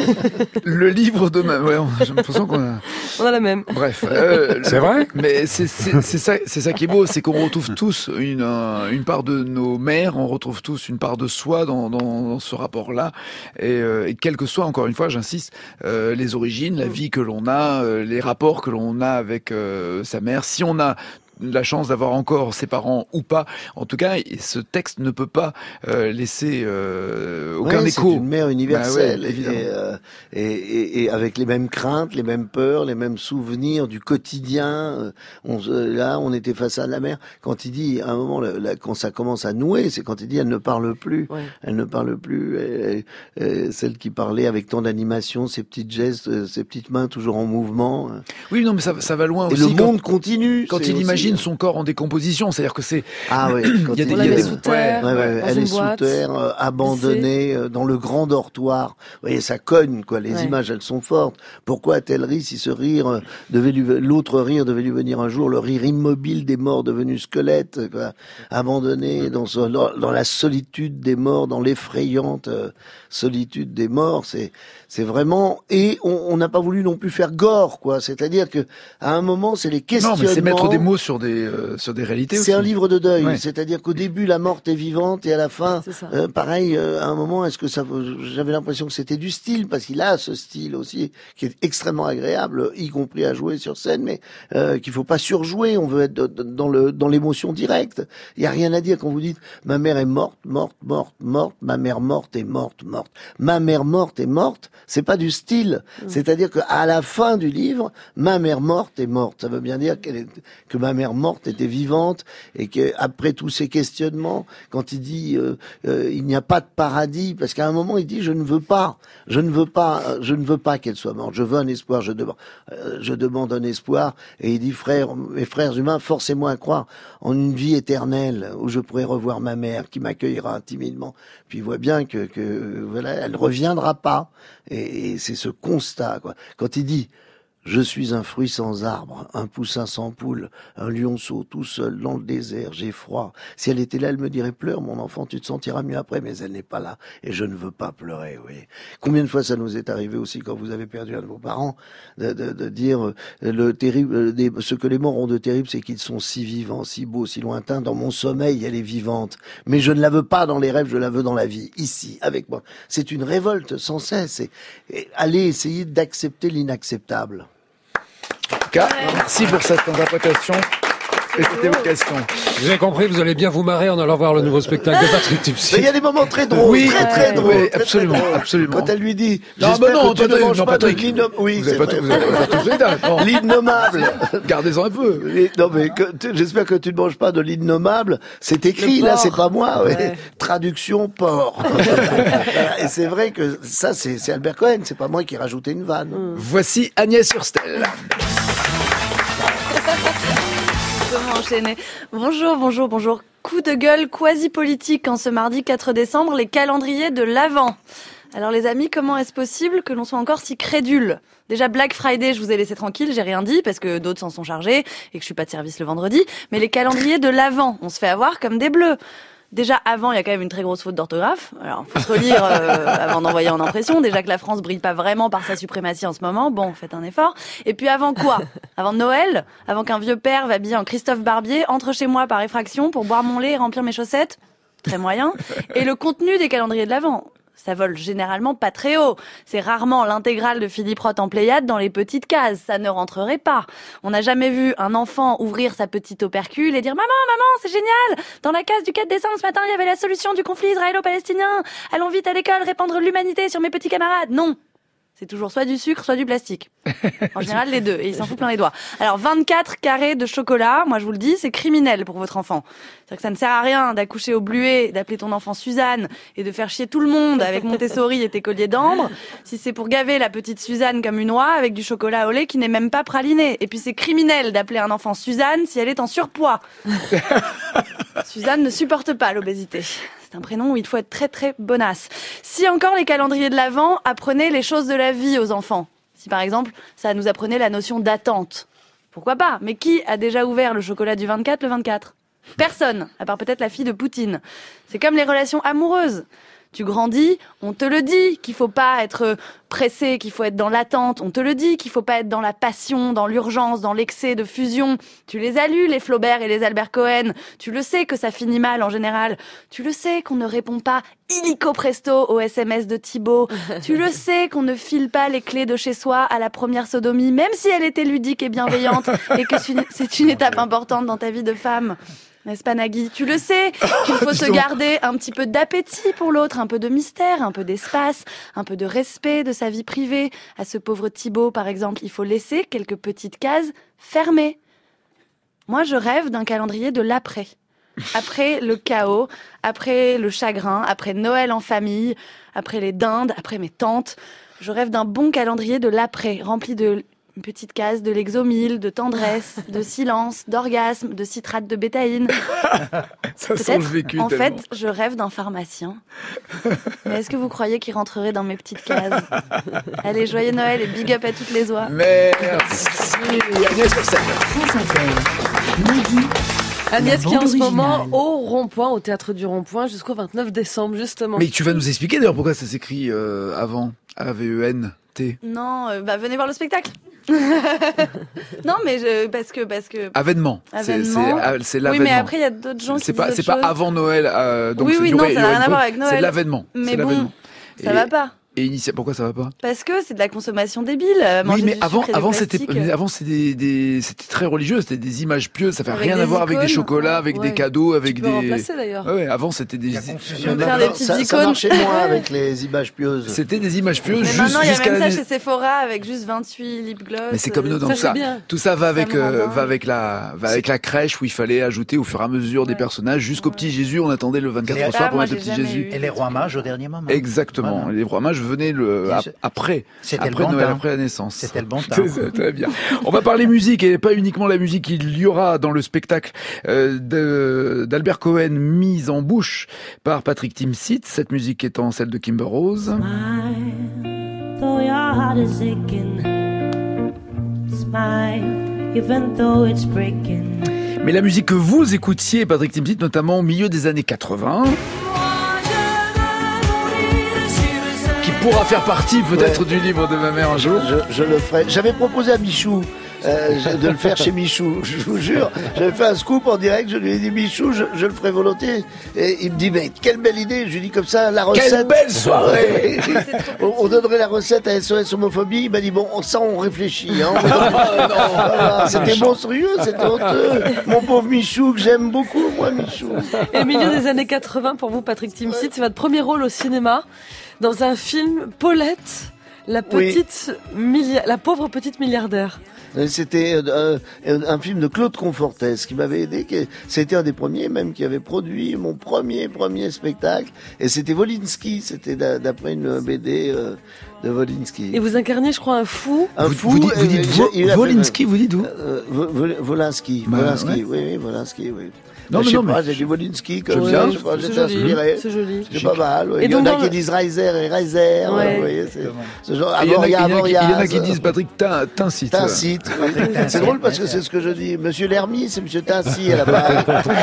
Le livre de ma, ouais, j'ai l'impression qu'on a. On a la même. Bref. Euh, C'est vrai. Mais c'est, c'est, c'est ça, c'est ça qui est beau, c'est qu'on retrouve tous une, euh, une part de nos mères, on retrouve tous une part de soi dans, dans, dans ce rapport-là, et, euh, et quel que soit, encore une fois, j'insiste, euh, les origines, la vie que l'on a, euh, les rapports que l'on a avec euh, sa mère, si on a la chance d'avoir encore ses parents ou pas. En tout cas, ce texte ne peut pas euh, laisser euh, aucun ouais, écho. C'est une mère universelle, bah ouais, et, euh, et, et, et avec les mêmes craintes, les mêmes peurs, les mêmes souvenirs du quotidien. On, là, on était face à la mère. Quand il dit, à un moment, là, quand ça commence à nouer, c'est quand il dit, elle ne parle plus. Ouais. Elle ne parle plus. Elle, elle, celle qui parlait avec tant d'animation, ses petites gestes, ses petites mains toujours en mouvement. Oui, non, mais ça, ça va loin et aussi. Et le monde quand, continue. Quand il imagine son corps en décomposition, c'est-à-dire que c'est ah oui, il y a des, on la met sous terre, ouais, ouais, elle est sous terre, euh, abandonnée euh, dans le grand dortoir. Vous voyez, ça cogne quoi. Les ouais. images, elles sont fortes. Pourquoi a-t-elle ri si ce rire euh, devait lui, l'autre rire devait lui venir un jour, le rire immobile des morts devenus squelettes, quoi, abandonné dans, ce, dans, dans la solitude des morts, dans l'effrayante euh, solitude des morts. C'est c'est vraiment et on n'a pas voulu non plus faire gore quoi. C'est-à-dire que à un moment, c'est les questionnements. Non, mais c'est mettre des mots sur des euh, sur des réalités. C'est aussi. un livre de deuil. Ouais. C'est-à-dire qu'au début, la morte est vivante et à la fin, euh, pareil. Euh, à un moment, est-ce que ça j'avais l'impression que c'était du style parce qu'il a ce style aussi qui est extrêmement agréable, y compris à jouer sur scène, mais euh, qu'il faut pas surjouer. On veut être dans le dans l'émotion directe. Il y a rien à dire quand vous dites ma mère est morte, morte, morte, morte. Ma mère morte est morte, morte. Ma mère morte est morte. C'est pas du style. Mmh. C'est-à-dire qu'à la fin du livre, ma mère morte est morte. Ça veut bien dire qu'elle est, que ma mère morte était vivante et qu'après tous ces questionnements, quand il dit euh, euh, il n'y a pas de paradis, parce qu'à un moment il dit je ne veux pas, je ne veux pas, je ne veux pas qu'elle soit morte. Je veux un espoir. Je demande, euh, je demande un espoir. Et il dit frères, mes frères humains, forcez-moi à croire en une vie éternelle où je pourrai revoir ma mère qui m'accueillera timidement. Puis il voit bien que, que voilà, elle reviendra pas. Et, et c'est ce constat, quoi. Quand il dit je suis un fruit sans arbre, un poussin sans poule, un lionceau tout seul dans le désert, j'ai froid. Si elle était là, elle me dirait pleure, mon enfant, tu te sentiras mieux après, mais elle n'est pas là. Et je ne veux pas pleurer, oui. Combien de fois ça nous est arrivé aussi quand vous avez perdu un de vos parents, de, de, de dire le terrible, des, ce que les morts ont de terrible, c'est qu'ils sont si vivants, si beaux, si lointains. Dans mon sommeil, elle est vivante. Mais je ne la veux pas dans les rêves, je la veux dans la vie, ici, avec moi. C'est une révolte sans cesse. Et, et allez essayer d'accepter l'inacceptable. En tout cas, merci pour cette interprétation. Et c'était vos questions. Vous avez compris, vous allez bien vous marrer en allant voir le nouveau spectacle de Patrick Mais Timsit. il y a des moments très drôles, Oui, très très ouais. drôles. Oui, très, absolument, très drôles. absolument. Quand elle lui dit, Non, j'espère bah non, que tu ne Patrick, manges non, pas Patrick. de l'innommable. Oui, Vous c'est avez pas vrai. tout, vous avez pas tous les dates. Bon. L'innommable. Gardez-en un peu. Les- Non mais que- tu- j'espère que tu ne manges pas de l'innommable. C'est écrit Le là, porc. c'est pas moi. Ouais. Ouais. Traduction porc. Voilà. Et c'est vrai que ça, c'est c'est Albert Cohen. C'est pas moi qui ai rajouté une vanne. Voici Agnès Hurstel. Comment enchaîner? Bonjour, bonjour, bonjour. Coup de gueule quasi-politique en ce mardi quatre décembre, les calendriers de l'Avent. Alors les amis, comment est-ce possible que l'on soit encore si crédule? Déjà Black Friday, je vous ai laissé tranquille, j'ai rien dit parce que d'autres s'en sont chargés et que je suis pas de service le vendredi. Mais les calendriers de l'Avent, on se fait avoir comme des bleus. Déjà, avant, il y a quand même une très grosse faute d'orthographe. Alors, faut se relire euh, avant d'envoyer en impression. Déjà que la France brille pas vraiment par sa suprématie en ce moment. Bon, faites un effort. Et puis avant quoi? Avant Noël? Avant qu'un vieux père habillé en Christophe Barbier entre chez moi par effraction pour boire mon lait et remplir mes chaussettes? Très moyen. Et le contenu des calendriers de l'Avent? Ça vole généralement pas très haut. C'est rarement l'intégrale de Philippe Roth en Pléiade dans les petites cases. Ça ne rentrerait pas. On n'a jamais vu un enfant ouvrir sa petite opercule et dire « Maman, maman, c'est génial! Dans la case du quatre décembre ce matin, il y avait la solution du conflit israélo-palestinien. Allons vite à l'école répandre l'humanité sur mes petits camarades. » Non. C'est toujours soit du sucre, soit du plastique. En général, les deux. Et il s'en fout plein les doigts. Alors, vingt-quatre carrés de chocolat, moi je vous le dis, c'est criminel pour votre enfant. C'est-à-dire que ça ne sert à rien d'accoucher au bluet, d'appeler ton enfant Suzanne et de faire chier tout le monde avec Montessori et tes colliers d'ambre, si c'est pour gaver la petite Suzanne comme une oie avec du chocolat au lait qui n'est même pas praliné. Et puis c'est criminel d'appeler un enfant Suzanne si elle est en surpoids. Suzanne ne supporte pas l'obésité. C'est un prénom où il faut être très très bonasse. Si encore les calendriers de l'Avent apprenaient les choses de la vie aux enfants. Si par exemple, ça nous apprenait la notion d'attente. Pourquoi pas? Mais qui a déjà ouvert le chocolat du vingt-quatre le vingt-quatre? Personne, à part peut-être la fille de Poutine. C'est comme les relations amoureuses. Tu grandis, on te le dit qu'il faut pas être pressé, qu'il faut être dans l'attente. On te le dit qu'il faut pas être dans la passion, dans l'urgence, dans l'excès de fusion. Tu les as lus, les Flaubert et les Albert Cohen. Tu le sais que ça finit mal en général. Tu le sais qu'on ne répond pas illico presto au S M S de Thibaut. Tu le sais qu'on ne file pas les clés de chez soi à la première sodomie, même si elle était ludique et bienveillante, et que c'est une étape importante dans ta vie de femme. N'est-ce pas, Nagui? Tu le sais qu'il faut se garder un petit peu d'appétit pour l'autre, un peu de mystère, un peu d'espace, un peu de respect de sa vie privée. À ce pauvre Thibaut, par exemple, il faut laisser quelques petites cases fermées. Moi, je rêve d'un calendrier de l'après. Après le chaos, après le chagrin, après Noël en famille, après les dindes, après mes tantes. Je rêve d'un bon calendrier de l'après, rempli de... une petite case de l'exomile, de tendresse, de silence, d'orgasme, de citrate de bétaïne. Ça sent le Peut-être, vécu en tellement. fait, je rêve d'un pharmacien. Mais est-ce que vous croyez qu'il rentrerait dans mes petites cases? Allez, joyeux Noël et big up à toutes les oies. Merci Agnès Hurstel. France Inter. Nagui. Agnès La qui est en bande ce moment originale. au Rond-Point, au Théâtre du Rond-Point, jusqu'au vingt-neuf décembre, justement. Mais tu vas nous expliquer d'ailleurs pourquoi ça s'écrit euh, avant, A V E N T. Non, euh, bah venez voir le spectacle. Non, mais je, parce que parce que. Avènement. C'est- C'est Avènement. ah, c'est Oui, l'avènement. mais après il y a d'autres gens qui C'est pas, disent c'est autre pas chose. avant Noël. euh, donc Oui, c'est- oui, il y non, aurait- ça il y n'a aurait rien à une voir faute. avec Noël. C'est l'avènement. Mais C'est bon, l'avènement. ça Et- va pas. Et initia- pourquoi ça va pas? Parce que c'est de la consommation débile. euh, Oui, manger mais du avant, sucre et du avant c'était, plastique. mais avant c'était des, des- c'était très religieux, c'était des images pieuses. Ça fait Avec rien des à voir avec des icônes. chocolats, avec Ouais. des cadeaux, avec Tu peux des. remplacer d'ailleurs. Ouais, ouais, avant c'était des. Je vais me faire Maintenant, des petites ça, ça icônes. marchait moins avec les images pieuses. C'était des images pieuses Mais juste maintenant, il y a jusqu'à même ça l'année- chez Sephora avec juste vingt-huit lip gloss. Mais c'est comme nous, euh, donc ça, ça, c'est bien. tout ça va avec, me rend euh, dingue. va avec la, va avec la crèche où il fallait ajouter au fur et à mesure des Ouais. personnages jusqu'au Ouais. petit Jésus. On attendait le vingt-quatre Ah, au soir pour moi, mettre le j'ai petit jamais Jésus. eu. Et les rois mages au dernier moment. Exactement. Voilà. Les rois mages venaient le, Bien ap- sûr. après, C'était après le bon Noël, temps. après la naissance. C'était le bon temps. C'est- c'est très bien. On va parler musique et pas uniquement la musique. Il y aura dans le spectacle euh, de- d'Albert Cohen mise en bouche par Patrick Timsit. Cette musique étant celle de Kimber Rose. Smile, though your heart is aching. Smile, even though it's breaking. Mais la musique que vous écoutiez, Patrick Timsit, notamment au milieu des années quatre-vingts, qui pourra faire partie peut-être Ouais. du livre de ma mère un jour. Je, je le ferai. J'avais proposé à Michou euh, de le faire chez Michou. Je vous jure, j'avais fait un scoop en direct, je lui ai dit Michou, je, je le ferai volontiers. Et il me dit mais quelle belle idée. Je lui dis comme ça la recette. Quelle belle soirée. on, on donnerait la recette à S O S homophobie. Il m'a dit bon, ça on réfléchit. Hein. Ah, non. Voilà, c'était monstrueux, c'était honteux. Mon pauvre Michou que j'aime beaucoup, moi Michou. Et au milieu des années quatre-vingts, pour vous, Patrick Timsit, c'est votre premier rôle au cinéma dans un film Paulette, la petite oui. millia- la pauvre petite milliardaire. C'était euh, un film de Claude Confortès qui m'avait aidé. C'était un des premiers même qui avait produit mon premier premier spectacle. Et c'était Wolinski. C'était d'après une B D euh, de Wolinski. Et vous incarnez, je crois, un fou. Un vous, fou. Vous dites, vous dites vo- Wolinski, vous dites où euh, Wolinski. Bah, Wolinski. ouais. Oui, oui, Wolinski. Oui. Non, bah, mais je sais non, pas, mais j'ai dit Wolinski comme je ça, viens, je sais pas, c'est j'étais joli, inspiré. c'est joli. C'est pas mal. Ouais. Et Il y en donc, a dans qui le... disent Reiser et Reiser. Ouais. Vous voyez, c'est ce genre. Il y en a, il y en a, Avoria, il y en a qui disent Patrick Tincit. Tincit. C'est drôle parce que c'est ce que je dis. Monsieur Lermy, c'est Monsieur Tinci à la base.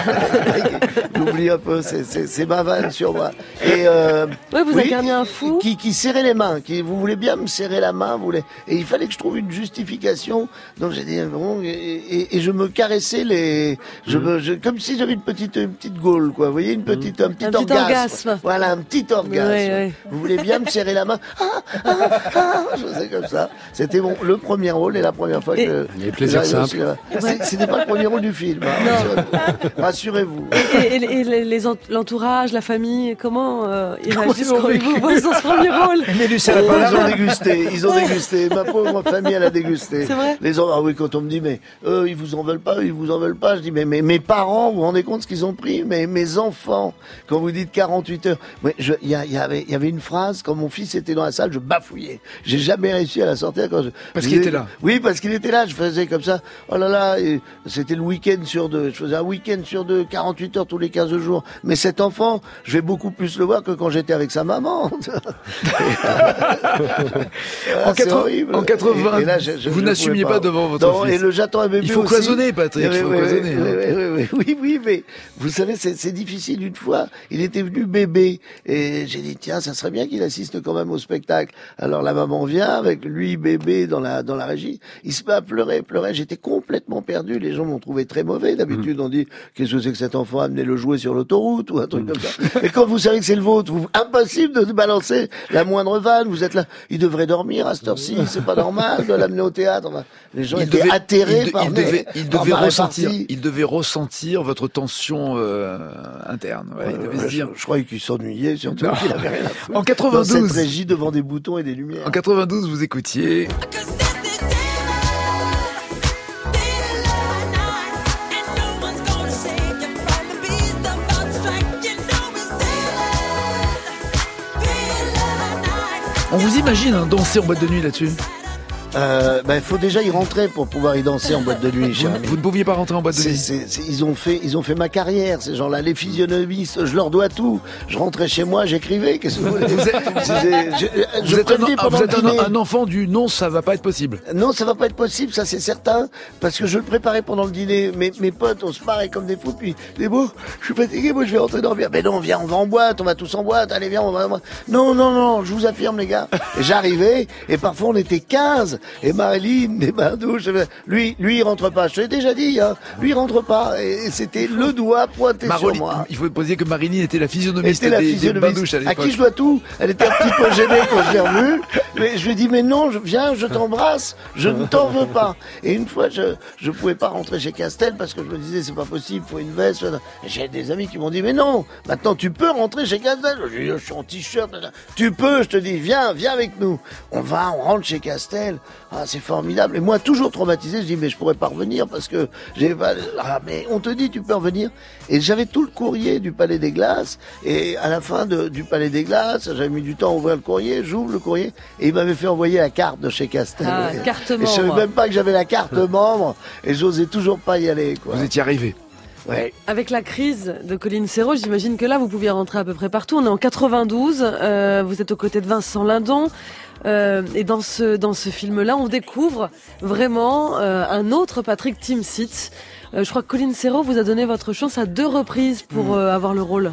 J'oublie un peu, c'est, c'est, c'est ma vanne sur moi. Et euh, ouais, vous oui, incarnez un fou qui, qui serrait les mains. Qui, vous voulez bien me serrer la main, vous voulez. Et il fallait que je trouve une justification. Donc j'ai dit bon, et, et, et je me caressais les, je me, je, comme si j'avais une petite, une petite gaule, quoi. Vous voyez, une petite, un petit, un petit orgasme. orgasme. Voilà, un petit orgasme. Ouais, ouais. Vous voulez bien me serrer la main? Ah, ah, ah, je faisais comme ça. C'était bon, le premier rôle et la première fois et que. Il y a plaisir simple. Ouais. C'était pas le premier rôle du film. Hein, rassurez-vous. Et, et, et les, les, l'entourage, la famille, comment euh, ils réagissent quand ils vous voient dans ce premier rôle? Mais lui, c'est Oh, pas ils ont dégusté, ils ont dégusté. Ma pauvre famille, elle a dégusté. C'est vrai? Les gens, ah oui, quand on me dit, mais eux, ils vous en veulent pas, ils vous en veulent pas. Je dis, mais, mais mes parents, vous vous rendez compte ce qu'ils ont pris? Mais mes enfants, quand vous dites quarante-huit heures. Il y, y, avait, y avait une phrase, quand mon fils était dans la salle, je bafouillais. J'ai jamais réussi à la sortir quand je. Parce je qu'il disais, était là. Oui, parce qu'il était là. Je faisais comme ça. Oh là là, et c'était le week-end sur deux. Je faisais un week-end sur deux, quarante-huit heures tous les quinze jours. Mais cet enfant, je vais beaucoup plus le voir que quand j'étais avec sa maman. Ah, en, quatre... en quatre-vingts, et, et là, je, je, vous je n'assumiez pas. pas devant votre non, fils. Et le j'attends un bébé. Il faut aussi. cloisonner, Patrick. Oui, il faut oui, cloisonner. Oui, hein. oui, oui, oui, oui, mais vous savez, c'est, c'est difficile. Une fois, il était venu bébé et j'ai dit tiens, ça serait bien qu'il assiste quand même au spectacle. Alors la maman vient avec lui bébé dans la dans la régie. Il se met à pleurer, pleurer. J'étais complètement perdu. Les gens m'ont trouvé très mauvais. D'habitude, mmh. on dit qu'est-ce que c'est que cet enfant a amené le jouet sur l'autoroute ou un truc mmh. comme ça. Et quand vous savez que c'est le vôtre, vous impossible de balancer la moindre vanne. Vous êtes là. Il devrait dormir à cette heure-ci. C'est pas normal de l'amener au théâtre. Enfin, les gens il étaient devait, atterrés il de, par il mes, devait, il par devait ma ressentir. répartie. Il devait ressentir votre tension euh, interne. Ouais, il devait euh, se dire. Je, je croyais qu'il s'ennuyait surtout. Qu'il avait rien à foutre. En quatre-vingt-douze, dans cette régie devant des boutons et des lumières. En quatre-vingt-douze, vous écoutiez. On vous imagine hein, danser en boîte de nuit là-dessus? Euh, ben, faut déjà y rentrer pour pouvoir y danser en boîte de nuit. Vous, vous ne pouviez pas rentrer en boîte de c'est, nuit. c'est, c'est, ils ont fait, ils ont fait ma carrière, ces gens-là, les physionomistes. Je leur dois tout. Je rentrais chez moi, j'écrivais. Qu'est-ce que vous voulez? Vous êtes, je, je, je vous êtes, un, pendant vous êtes le un, un enfant du non, ça va pas être possible. Non, ça va pas être possible, ça c'est certain, parce que je le préparais pendant le dîner. Mes, mes potes, on se marrait comme des fous. Puis, mais bon, je suis fatigué, moi je vais rentrer dormir. Mais non, viens, on va en boîte, on va tous en boîte. Allez, viens, on va en boîte. Non, non, non, je vous affirme, les gars. Et j'arrivais, et parfois on était quinze. Et Maréline, des bains douches. Lui, lui, il rentre pas. Je te l'ai déjà dit, hein. Lui, il rentre pas. Et c'était le doigt pointé Maroli, sur moi. Il faut poser que Marilyn était la physionomiste était la des, physionomiste. des bains douches à l'époque. À qui je dois tout. Elle était un petit peu gênée quand je l'ai revue. Mais je lui ai dit, mais non, je, viens, je t'embrasse. Je ne t'en veux pas. Et une fois, je, je pouvais pas rentrer chez Castel parce que je me disais, c'est pas possible, faut une veste. Et j'ai des amis qui m'ont dit, mais non, maintenant tu peux rentrer chez Castel. Je lui ai dit, je suis en t-shirt. Tu peux, je te dis, viens, viens avec nous. On va, on rentre chez Castel. Ah, c'est formidable. Et moi, toujours traumatisé, je dis, mais je pourrais pas revenir parce que j'ai pas, ah, mais on te dit, tu peux revenir. Et j'avais tout le courrier du Palais des Glaces. Et à la fin de, du Palais des Glaces, j'avais mis du temps à ouvrir le courrier, j'ouvre le courrier, et il m'avait fait envoyer la carte de chez Castel. Ah, et, carte et membre. je savais même pas que j'avais la carte membre, et j'osais toujours pas y aller, quoi. Vous étiez arrivé. Ouais. Avec la crise de Colline Serrault, j'imagine que là, vous pouviez rentrer à peu près partout. On est en quatre-vingt-douze, euh, vous êtes aux côtés de Vincent Lindon. Euh, et dans ce, dans ce film-là, on découvre vraiment euh, un autre Patrick Timsit. Euh, je crois que Colline Serrault vous a donné votre chance à deux reprises pour mmh. euh, avoir le rôle.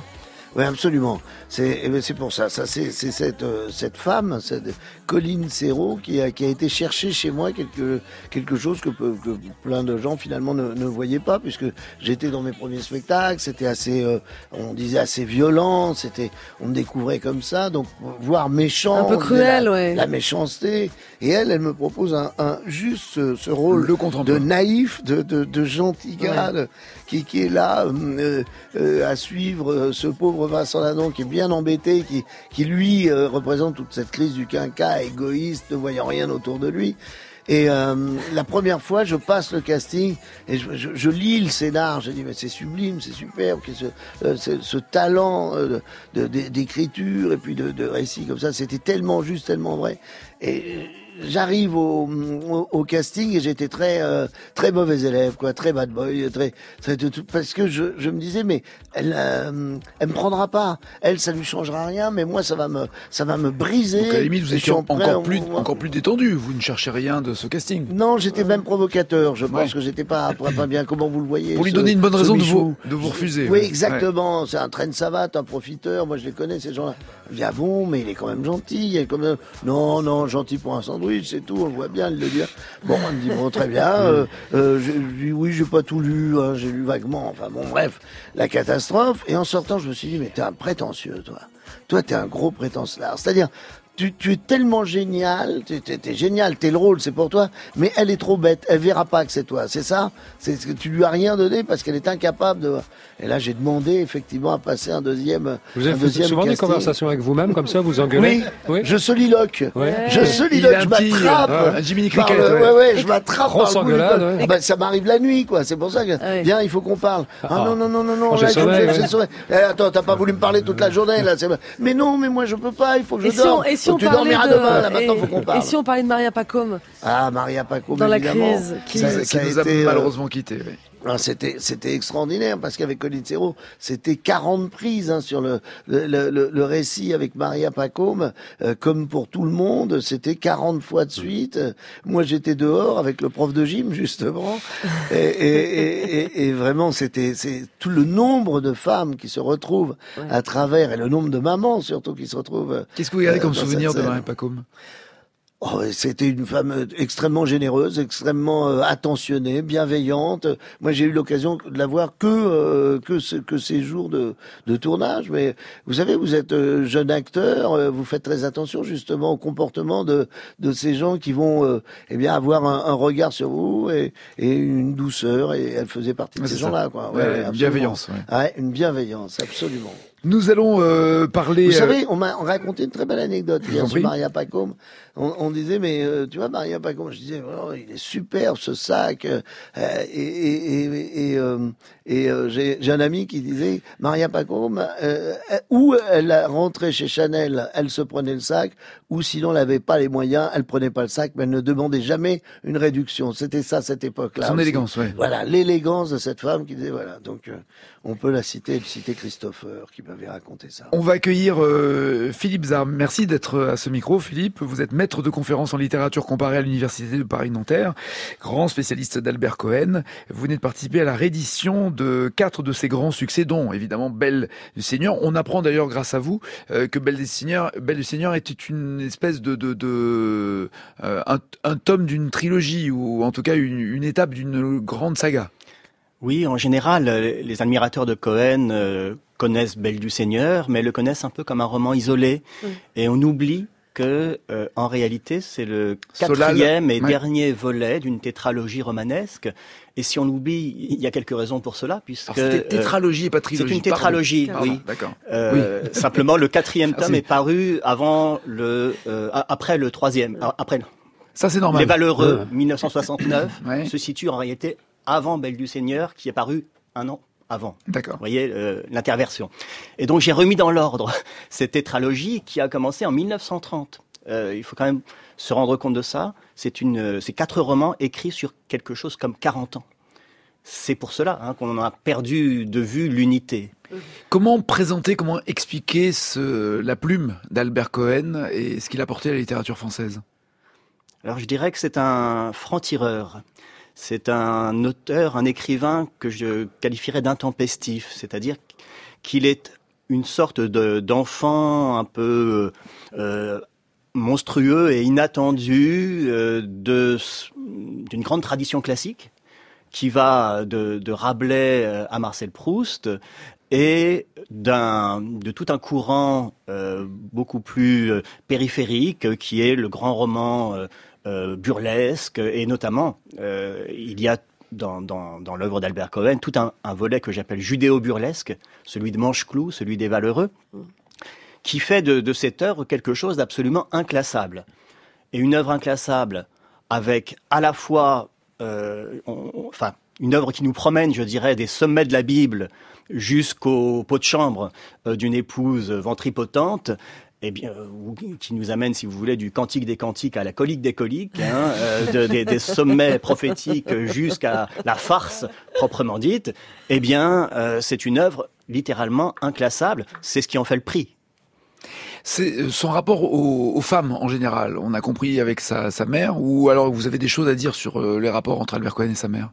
Oui, absolument. C'est, eh ben, c'est pour ça. Ça, c'est, c'est cette, euh, cette femme, cette Colline Serrault, qui a, qui a été chercher chez moi quelque, quelque chose que, que plein de gens finalement ne, ne voyaient pas, puisque j'étais dans mes premiers spectacles. C'était assez, euh, on disait assez violent. C'était, on me découvrait comme ça. Donc, voire méchant. Un peu cruel, la, ouais. La méchanceté. Et elle, elle me propose un, un juste ce, ce rôle Le de naïf, de, de, de gentil gars, Ouais. de- qui, qui est là euh, euh, à suivre euh, ce pauvre Vincent Lindon qui est bien embêté, qui, qui lui euh, représente toute cette crise du quinquat, égoïste, ne voyant rien autour de lui. Et euh, la première fois, je passe le casting et je, je, je lis le scénar. Je dis mais c'est sublime, c'est superbe, que ce, euh, ce, ce talent euh, de, de, d'écriture et puis de, de récit comme ça, c'était tellement juste, tellement vrai. Et j'arrive au, au, au casting et j'étais très euh, très mauvais élève, quoi, très bad boy, très, très de tout, parce que je, je me disais mais elle euh, elle me prendra pas, elle ça lui changera rien, mais moi ça va me ça va me briser. Donc à la limite, vous Et je étiez suis encore prêt, plus, on- encore plus détendu. Vous ne cherchez rien de ce casting. Non, j'étais même provocateur. Je pense Ouais. que j'étais pas, pas pas bien. Comment vous le voyez Pour lui ce- donner une bonne ce raison de Michou. vous, de vous refuser. Oui, ouais. exactement. C'est un traîne savate, un profiteur. Moi, je les connais, ces gens-là. Je dis, ah bon, mais il est quand même gentil. Il est quand même... Non, non, gentil pour un sandwich, c'est tout. On le voit bien, il le dit. Bon, on me dit, bon, très bien. Euh, euh, je, je dis, oui, j'ai pas tout lu. Hein, j'ai lu vaguement. Enfin, bon, bref. La catastrophe. Et en sortant, je me suis dit, mais t'es un prétentieux, toi. Toi, t'es un gros prétentieux. C'est-à-dire, tu, tu es tellement génial, tu t'es, t'es génial, t'es le rôle, c'est pour toi, mais elle est trop bête, elle verra pas que c'est toi, c'est ça? C'est que tu lui as rien donné parce qu'elle est incapable de... Et là, j'ai demandé effectivement à passer un deuxième Vous un avez deuxième souvent des casting. conversations avec vous-même, comme ça, vous engueulez? Oui, je soliloque. Ouais. Je Il soliloque, a un je petit, m'attrape. euh, un Jiminy par Cricket, le- ouais. ouais, ouais, je m'attrape Grosse par le bout du engueulade, col. ouais. Ah bah, ça m'arrive la nuit, quoi. C'est pour ça que, Ah viens, il faut qu'on parle. Ah, Ah. non, non, non, non, non. Oh, j'ai là, il faut sommeil, que j'ai ouais. sommeil. Eh, attends, t'as pas voulu me parler toute la journée, là. c'est- Mais non, mais moi, je peux pas, il faut que je Et si on, dorme. et si on tu parlait dormiras de, demain, là, maintenant, et, faut qu'on parle. et si on parlait de Maria Pacôme Ah, Maria Pacôme, dans la évidemment. crise, qui, Qui, qui nous a été, euh, malheureusement quittés. oui. Ah, C'était c'était extraordinaire parce qu'avec Colline Serrault, c'était quarante prises hein, sur le le, le le récit avec Maria Pacôme, euh, comme pour tout le monde, c'était quarante fois de suite. Moi, j'étais dehors avec le prof de gym justement, et, et, et, et, et vraiment, c'était c'est tout le nombre de femmes qui se retrouvent Ouais. à travers et le nombre de mamans surtout qui se retrouvent. Qu'est-ce que vous gardez euh, comme dans souvenir cette de scène. Maria Pacôme? Oh, c'était une femme euh, extrêmement généreuse, extrêmement euh, attentionnée, bienveillante. Moi, j'ai eu l'occasion de la voir que euh, que ce, que ces jours de de tournage. Mais vous savez, vous êtes euh, jeune acteur, euh, vous faites très attention justement au comportement de de ces gens qui vont euh, eh bien avoir un, un regard sur vous et et une douceur. Et elle faisait partie de Ouais, ces c'est ça. gens-là, quoi. Ouais, une absolument. bienveillance, ouais. Ouais, une bienveillance, absolument. Nous allons euh, parler. Vous euh, savez, on m'a raconté une très belle anecdote vous hier en sur prie. Maria Pacôme. On, on disait, mais euh, tu vois, Maria Pacôme, je disais, oh, il est superbe ce sac. euh, et et, et, et, euh, et euh, j'ai j'ai un ami qui disait, Maria Pacôme, euh, ou elle rentrait chez Chanel, elle se prenait le sac, ou sinon elle n'avait pas les moyens, elle prenait pas le sac, mais elle ne demandait jamais une réduction. C'était ça cette époque-là. Son aussi. élégance, ouais. Voilà, l'élégance de cette femme qui disait, voilà. Donc, euh, on peut la citer, citer Christopher qui m'avait raconté ça. On va accueillir euh, Philippe Zard. Merci d'être à ce micro, Philippe. Vous êtes maître de conférences en littérature comparée à l'Université de Paris-Nanterre, grand spécialiste d'Albert Cohen. Vous venez de participer à la réédition de quatre de ses grands succès, dont évidemment Belle du Seigneur. On apprend d'ailleurs grâce à vous euh, que Belle du Seigneur, Belle du Seigneur était une espèce de, de, de euh, un, un tome d'une trilogie, ou en tout cas une, une étape d'une grande saga. Oui, en général, euh, les admirateurs de Cohen euh, connaissent Belle du Seigneur, mais le connaissent un peu comme un roman isolé. Oui. Et on oublie que, euh, en réalité, c'est le Solal, quatrième et ouais. dernier volet d'une tétralogie romanesque. Et si on oublie, il y a quelques raisons pour cela, puisque Alors c'était tétralogie et pas euh, c'est trilogie. une tétralogie, pardon. oui. Ah, d'accord. Euh, Simplement, le quatrième tome Merci. est paru avant le, euh, après le troisième, après Ça c'est normal. Les Valeureux, mille neuf cent soixante-neuf, Ouais. se situe en réalité avant Belle du Seigneur, qui est paru un an avant. D'accord. Vous voyez euh, l'interversion. Et donc j'ai remis dans l'ordre cette tétralogie qui a commencé en mille neuf cent trente. Euh, il faut quand même se rendre compte de ça. C'est une, euh, c'est quatre romans écrits sur quelque chose comme quarante ans. C'est pour cela hein, qu'on a perdu de vue l'unité. Comment présenter, comment expliquer ce, la plume d'Albert Cohen et ce qu'il a apporté à la littérature française? Alors je dirais que c'est un franc-tireur. C'est un auteur, un écrivain que je qualifierais d'intempestif, c'est-à-dire qu'il est une sorte de, d'enfant un peu euh, monstrueux et inattendu euh, de, d'une grande tradition classique qui va de, de Rabelais à Marcel Proust et d'un, de tout un courant euh, beaucoup plus euh, périphérique qui est le grand roman euh, euh, burlesque et notamment euh, il y a dans, dans, dans l'œuvre d'Albert Cohen tout un, un volet que j'appelle judéo-burlesque, celui de Mancheclou, celui des Valeureux, qui fait de, de cette œuvre quelque chose d'absolument inclassable. Et une œuvre inclassable avec à la fois euh, on, on, enfin, une œuvre qui nous promène, je dirais, des sommets de la Bible jusqu'au pot de chambre euh, d'une épouse ventripotente, eh bien, euh, qui nous amène, si vous voulez, du Cantique des Cantiques à la Colique des Coliques, hein, euh, de, des, des sommets prophétiques jusqu'à la farce proprement dite, eh bien, euh, c'est une œuvre littéralement inclassable. C'est ce qui en fait le prix. C'est son rapport aux, aux femmes en général. On a compris avec sa, sa mère, ou alors vous avez des choses à dire sur euh, les rapports entre Albert Cohen et sa mère?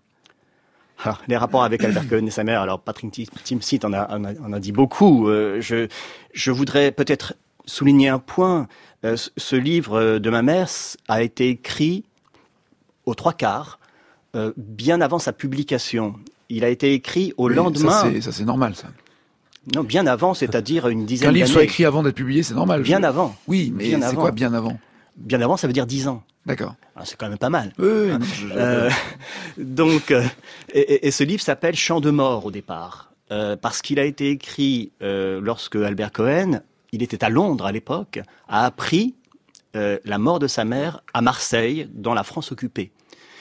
Alors, les rapports avec Albert Cohen et sa mère, alors Patrick Timsit en a, en a, en a dit beaucoup. Euh, je, je voudrais peut-être souligner un point. Euh, ce livre de ma mère a été écrit aux trois quarts, euh, bien avant sa publication. Il a été écrit au oui, lendemain. Ça c'est, ça, c'est normal, ça. Non, bien avant, c'est-à-dire une dizaine d'années. Qu'un livre soit écrit avant d'être publié, c'est normal. Bien je... avant. Oui, mais bien c'est avant. quoi bien avant? Bien avant, ça veut dire dix ans. D'accord. Alors, c'est quand même pas mal. Oui, oui, non, je, je... Euh, donc, euh, et, et ce livre s'appelle Chant de mort au départ, euh, parce qu'il a été écrit euh, lorsque Albert Cohen, il était à Londres à l'époque, a appris euh, la mort de sa mère à Marseille, dans la France occupée.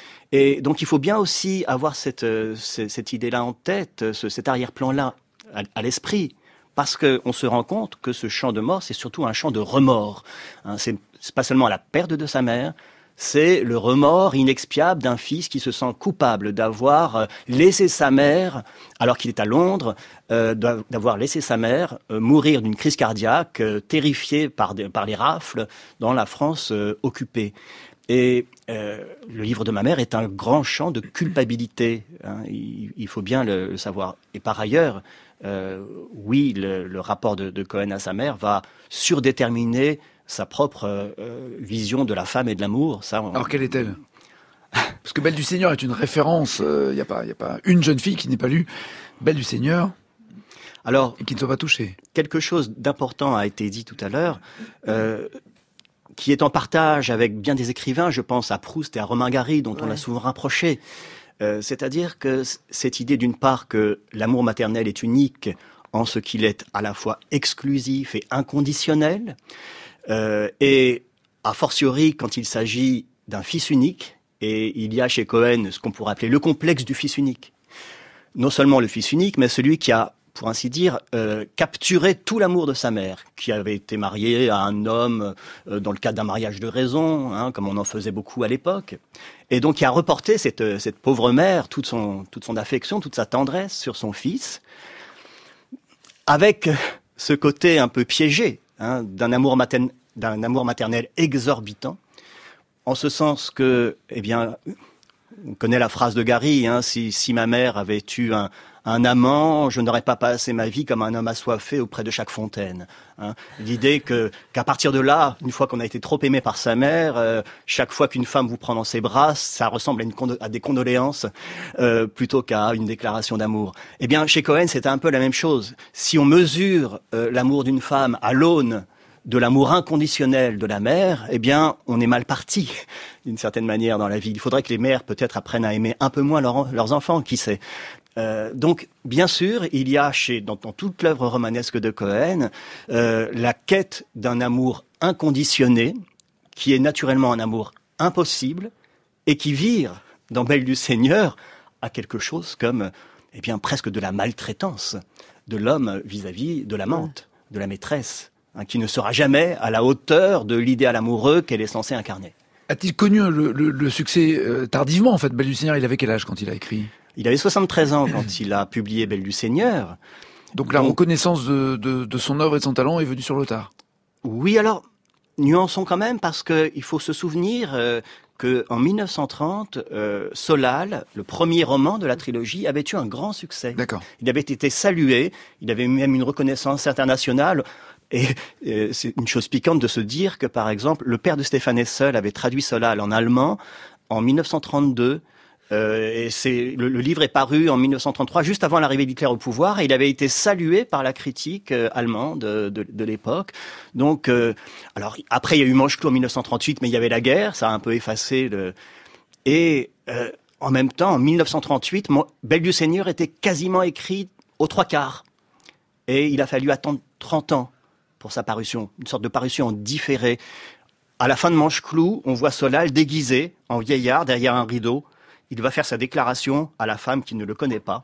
Et donc, il faut bien aussi avoir cette, euh, cette, cette idée-là en tête, ce, cet arrière-plan-là à, à l'esprit. Parce qu'on se rend compte que ce chant de mort, c'est surtout un chant de remords. Hein, c'est, c'est pas seulement la perte de sa mère, c'est le remords inexpiable d'un fils qui se sent coupable d'avoir laissé sa mère, alors qu'il est à Londres, euh, d'avoir laissé sa mère euh, mourir d'une crise cardiaque, euh, terrifiée par, des, par les rafles dans la France euh, occupée. Et euh, le livre de ma mère est un grand chant de culpabilité. Hein, il, il faut bien le, le savoir. Et par ailleurs, Euh, oui, le, le rapport de, de Cohen à sa mère va surdéterminer sa propre euh, vision de la femme et de l'amour. Ça, on... Alors quelle est-elle? Parce que Belle du Seigneur est une référence. Il euh, n'y a pas, il y a pas une jeune fille qui n'ait pas lu Belle du Seigneur. Alors, et qui ne soit pas touchée. Quelque chose d'important a été dit tout à l'heure, euh, qui est en partage avec bien des écrivains. Je pense à Proust et à Romain Gary, dont ouais. on a souvent rapproché. Euh, c'est-à-dire que cette idée d'une part que l'amour maternel est unique en ce qu'il est à la fois exclusif et inconditionnel, euh, et a fortiori quand il s'agit d'un fils unique, et il y a chez Cohen ce qu'on pourrait appeler le complexe du fils unique. Non seulement le fils unique, mais celui qui a, pour ainsi dire, euh, capturé tout l'amour de sa mère, qui avait été mariée à un homme euh, dans le cadre d'un mariage de raison, hein, comme on en faisait beaucoup à l'époque, et donc qui a reporté cette, cette pauvre mère, toute son, toute son affection, toute sa tendresse sur son fils, avec ce côté un peu piégé hein, d'un amour maternel, d'un amour maternel exorbitant, en ce sens que, eh bien, on connaît la phrase de Gary, hein, si, si ma mère avait eu un Un amant, je n'aurais pas passé ma vie comme un homme assoiffé auprès de chaque fontaine. Hein. L'idée que qu'à partir de là, une fois qu'on a été trop aimé par sa mère, euh, chaque fois qu'une femme vous prend dans ses bras, ça ressemble à, une condo- à des condoléances euh, plutôt qu'à une déclaration d'amour. Eh bien, chez Cohen, c'était un peu la même chose. Si on mesure euh, l'amour d'une femme à l'aune de l'amour inconditionnel de la mère, eh bien, on est mal parti, d'une certaine manière, dans la vie. Il faudrait que les mères, peut-être, apprennent à aimer un peu moins leur, leurs enfants, qui sait. Euh, donc, bien sûr, il y a chez, dans, dans toute l'œuvre romanesque de Cohen euh, la quête d'un amour inconditionné, qui est naturellement un amour impossible, et qui vire, dans Belle du Seigneur, à quelque chose comme, eh bien, presque de la maltraitance de l'homme vis-à-vis de l'amante, de la maîtresse, hein, qui ne sera jamais à la hauteur de l'idéal amoureux qu'elle est censée incarner. A-t-il connu le, le, le succès euh, tardivement, en fait, Belle du Seigneur? Il avait quel âge quand il a écrit? Il avait soixante-treize ans quand il a publié Belle du Seigneur. Donc la Donc, reconnaissance de, de, de son œuvre et de son talent est venue sur le tard. Oui, alors, nuançons quand même, parce qu'il faut se souvenir euh, que en mille neuf cent trente, euh, Solal, le premier roman de la trilogie, avait eu un grand succès. D'accord. Il avait été salué, il avait même une reconnaissance internationale. Et euh, c'est une chose piquante de se dire que, par exemple, le père de Stéphane Hessel avait traduit Solal en allemand en mille neuf cent trente-deux. Euh, et c'est le, le livre est paru en mille neuf cent trente-trois, juste avant l'arrivée d'Hitler au pouvoir, et il avait été salué par la critique euh, allemande de, de, de l'époque. Donc, euh, alors après il y a eu Mancheclou en mille neuf cent trente-huit, mais il y avait la guerre, ça a un peu effacé le. Et euh, en même temps, en mille neuf cent trente-huit, Belle du Seigneur était quasiment écrit aux trois quarts, et il a fallu attendre trente ans pour sa parution, une sorte de parution en différé. À la fin de Mancheclou, on voit Solal déguisé en vieillard derrière un rideau. Il va faire sa déclaration à la femme qui ne le connaît pas.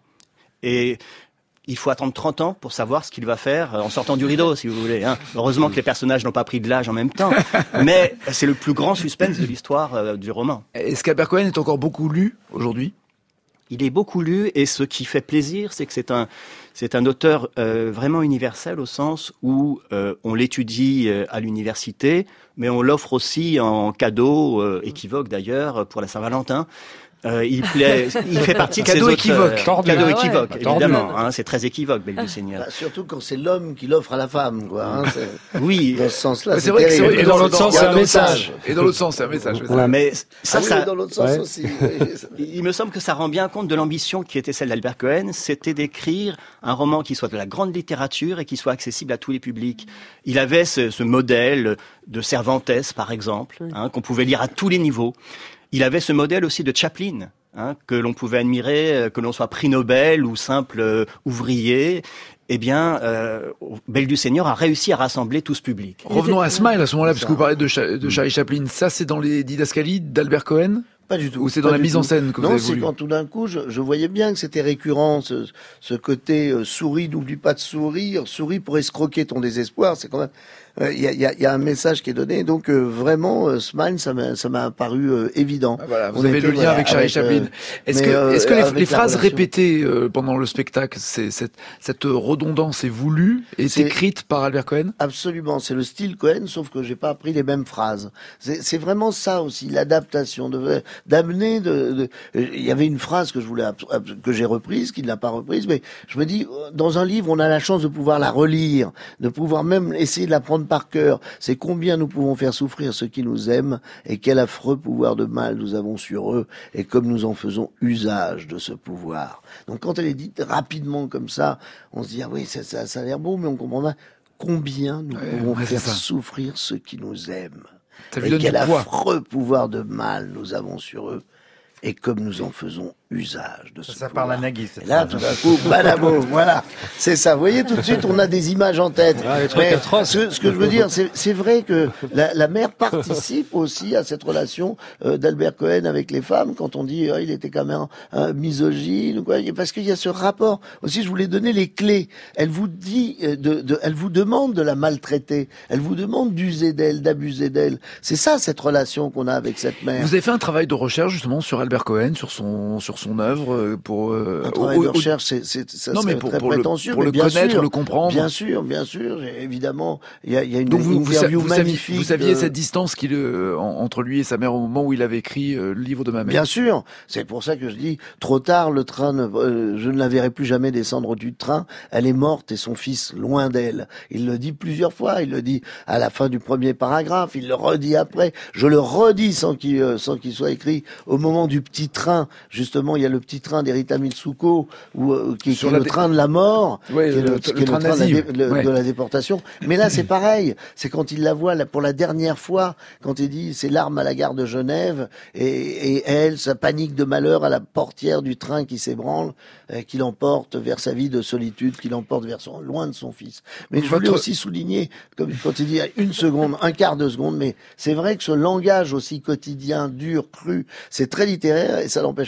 Et il faut attendre trente ans pour savoir ce qu'il va faire en sortant du rideau, si vous voulez. Hein. Heureusement que les personnages n'ont pas pris de l'âge en même temps. Mais c'est le plus grand suspense de l'histoire euh, du roman. Est-ce qu'Albert Cohen est encore beaucoup lu aujourd'hui ? Il est beaucoup lu, et ce qui fait plaisir, c'est que c'est un, c'est un auteur euh, vraiment universel, au sens où euh, on l'étudie euh, à l'université, mais on l'offre aussi en cadeau, euh, équivoque d'ailleurs, pour la Saint-Valentin. Euh, il plaît, il fait partie de cadeau ces équivoque. auteurs. Cadeau Ah ouais. équivoque, Tordu. évidemment. Hein, c'est très équivoque, Belle du Seigneur. Bah, surtout quand c'est l'homme qui l'offre à la femme, quoi. Hein, c'est- Oui, dans ce sens-là, C'est c'est vrai que c'est terrible. vrai que Et dans l'autre sens, Il y a c'est un autre message. sens. Et dans l'autre sens, c'est un message. oui, ça. mais ça, Ah oui, ça, dans l'autre sens ouais. aussi. oui. il me semble que ça rend bien compte de l'ambition qui était celle d'Albert Cohen, c'était d'écrire un roman qui soit de la grande littérature et qui soit accessible à tous les publics. Il avait ce, ce modèle de Cervantes, par exemple, hein, qu'on pouvait lire à tous les niveaux. Il avait ce modèle aussi de Chaplin, hein, que l'on pouvait admirer, que l'on soit prix Nobel ou simple euh, ouvrier. Eh bien, euh, Belle du Seigneur a réussi à rassembler tout ce public. Revenons à Smile à ce moment-là, parce que vous parlez de, Cha- de Charlie Chaplin. Ça, c'est dans les didascalies d'Albert Cohen ? Pas du tout. Ou c'est dans Pas la du mise tout. en scène que vous Non, avez c'est voulu ? quand tout d'un coup, je, je voyais bien que c'était récurrent, ce, ce côté euh, souris, n'oublie pas de sourire, souris pour escroquer ton désespoir. C'est quand même, il euh, y, a, y, a, y a un message qui est donné. Donc euh, vraiment, euh, Smile, ça m'a, ça m'a paru euh, évident. Ah, voilà, vous On avez était, le lien voilà, avec Charlie avec, Chaplin. euh, Est-ce mais, que, euh, est-ce que les, avec les la phrases relation. répétées euh, pendant le spectacle, c'est, cette, cette redondance est voulue, est C'est- écrite par Albert Cohen ? Absolument, c'est le style Cohen, sauf que j'ai pas appris les mêmes phrases. C'est, c'est vraiment ça aussi, l'adaptation, de, d'amener. De, de, il y avait une phrase que je voulais que j'ai reprise, qu'il n'a pas reprise, mais je me dis, dans un livre, on a la chance de pouvoir la relire, de pouvoir même essayer de la prendre par cœur. C'est combien nous pouvons faire souffrir ceux qui nous aiment, et quel affreux pouvoir de mal nous avons sur eux, et comme nous en faisons usage de ce pouvoir. Donc quand elle est dite rapidement comme ça, on se dit ah oui, ça, ça, ça a l'air beau, mais on comprend pas combien nous Ouais, pouvons ouais, c'est faire ça. souffrir ceux qui nous aiment. Ça lui Et donne du quel poids. affreux pouvoir de mal nous avons sur eux, et comme nous en faisons usage de ce Ça pouvoir. parle à Nagui, cette Et là, tout d'un coup, banamo, voilà, c'est ça. Vous voyez, tout de suite, on a des images en tête. Ah, les trucs Mais atroces. ce, ce que je veux dire, c'est, c'est vrai que la, la mère participe aussi à cette relation euh, d'Albert Cohen avec les femmes. Quand on dit, ah, il était quand même un misogyne, ou quoi, parce qu'il y a ce rapport. Aussi, je voulais donner les clés. Elle vous dit, euh, de, de, elle vous demande de la maltraiter. Elle vous demande d'user d'elle, d'abuser d'elle. C'est ça, cette relation qu'on a avec cette mère. Vous avez fait un travail de recherche justement sur Albert Cohen, sur son sur son œuvre euh, pour euh, Un travail au- de au- recherche, c'est, c'est, ça Non, serait mais pour- très pour le- prétentieux, pour mais le bien connaître, sûr, le comprendre. Bien sûr, bien sûr, j'ai- évidemment, il y a, il y a une Donc vous, vous, sa- interview vous saviez, magnifique. vous saviez de- cette distance qu'il euh, en- entre lui et sa mère au moment où il avait écrit euh, le livre de ma mère. Bien sûr, c'est pour ça que je dis trop tard, le train, ne, euh, je ne la verrai plus jamais descendre du train. Elle est morte et son fils loin d'elle. Il le dit plusieurs fois. Il le dit à la fin du premier paragraphe. Il le redit après. Je le redis sans qu'il euh, sans qu'il soit écrit. Au moment du petit train, justement, il y a le petit train d'Erita Mitsuko, ou euh, qui, qui Sur est la le dé- train de la mort, Ouais, qui est le- qui le est train de la, nazi, dé- le- ouais. de la déportation. Mais là, c'est pareil. C'est quand il la voit là, pour la dernière fois, quand il dit ses larmes à la gare de Genève, et, et elle, sa panique de malheur à la portière du train qui s'ébranle, euh, qui l'emporte vers sa vie de solitude, qui l'emporte vers son, loin de son fils. Mais je voulais Votre- aussi souligner, comme quand il dit une seconde, un quart de seconde, mais c'est vrai que ce langage aussi quotidien, dur, cru, c'est très littéraire, et ça n'empêche pas de dire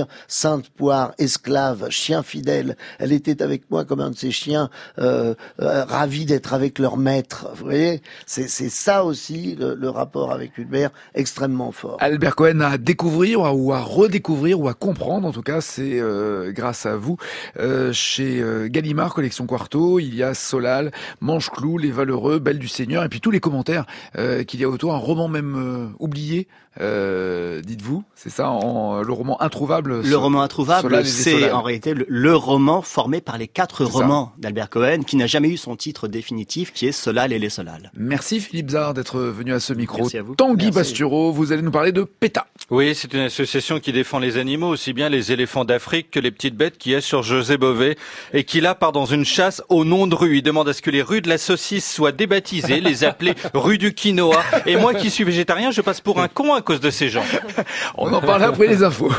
dire Sainte Poire, esclave, chien fidèle. Elle était avec moi comme un de ces chiens, euh, euh, ravis d'être avec leur maître. Vous voyez, c'est, c'est ça aussi le, le rapport avec une mère extrêmement fort. Albert Cohen à découvrir ou à redécouvrir ou à comprendre, en tout cas, c'est euh, grâce à vous. Euh, chez euh, Gallimard, collection Quarto, il y a Solal, Manche-Clou, Les Valeureux, Belle du Seigneur, et puis tous les commentaires euh, qu'il y a autour. Un roman même euh, oublié, euh, dites-vous, c'est ça, en, le roman introuvable. Le roman introuvable, Solal et c'est Solal. en réalité le, le roman formé par les quatre C'est romans d'Albert Cohen, qui n'a jamais eu son titre définitif, qui est Solal et les Solal. Merci Philippe Zard d'être venu à ce micro. Merci à vous. Tanguy Merci. Bastureau, vous allez nous parler de PETA. Oui, c'est une association qui défend les animaux, aussi bien les éléphants d'Afrique que les petites bêtes, qui est sur José Bové, et qui là part dans une chasse au nom de rue. Il demande à ce que les rues de la saucisse soient débaptisées, les appeler rue du quinoa. Et moi qui suis végétarien, je passe pour un con à cause de ces gens. On en parle après les infos.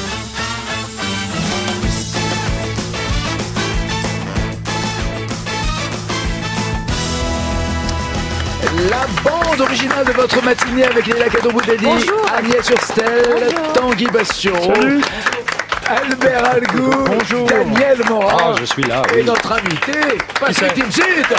La bande originale de votre matinée avec Léla Kadouboudedi, Agnès Hurstel, Tanguy Bastureau, Albert Algou, Bonjour. Daniel Morin, Ah, je suis là, et oui. notre invité, Patrick c'est Timsit.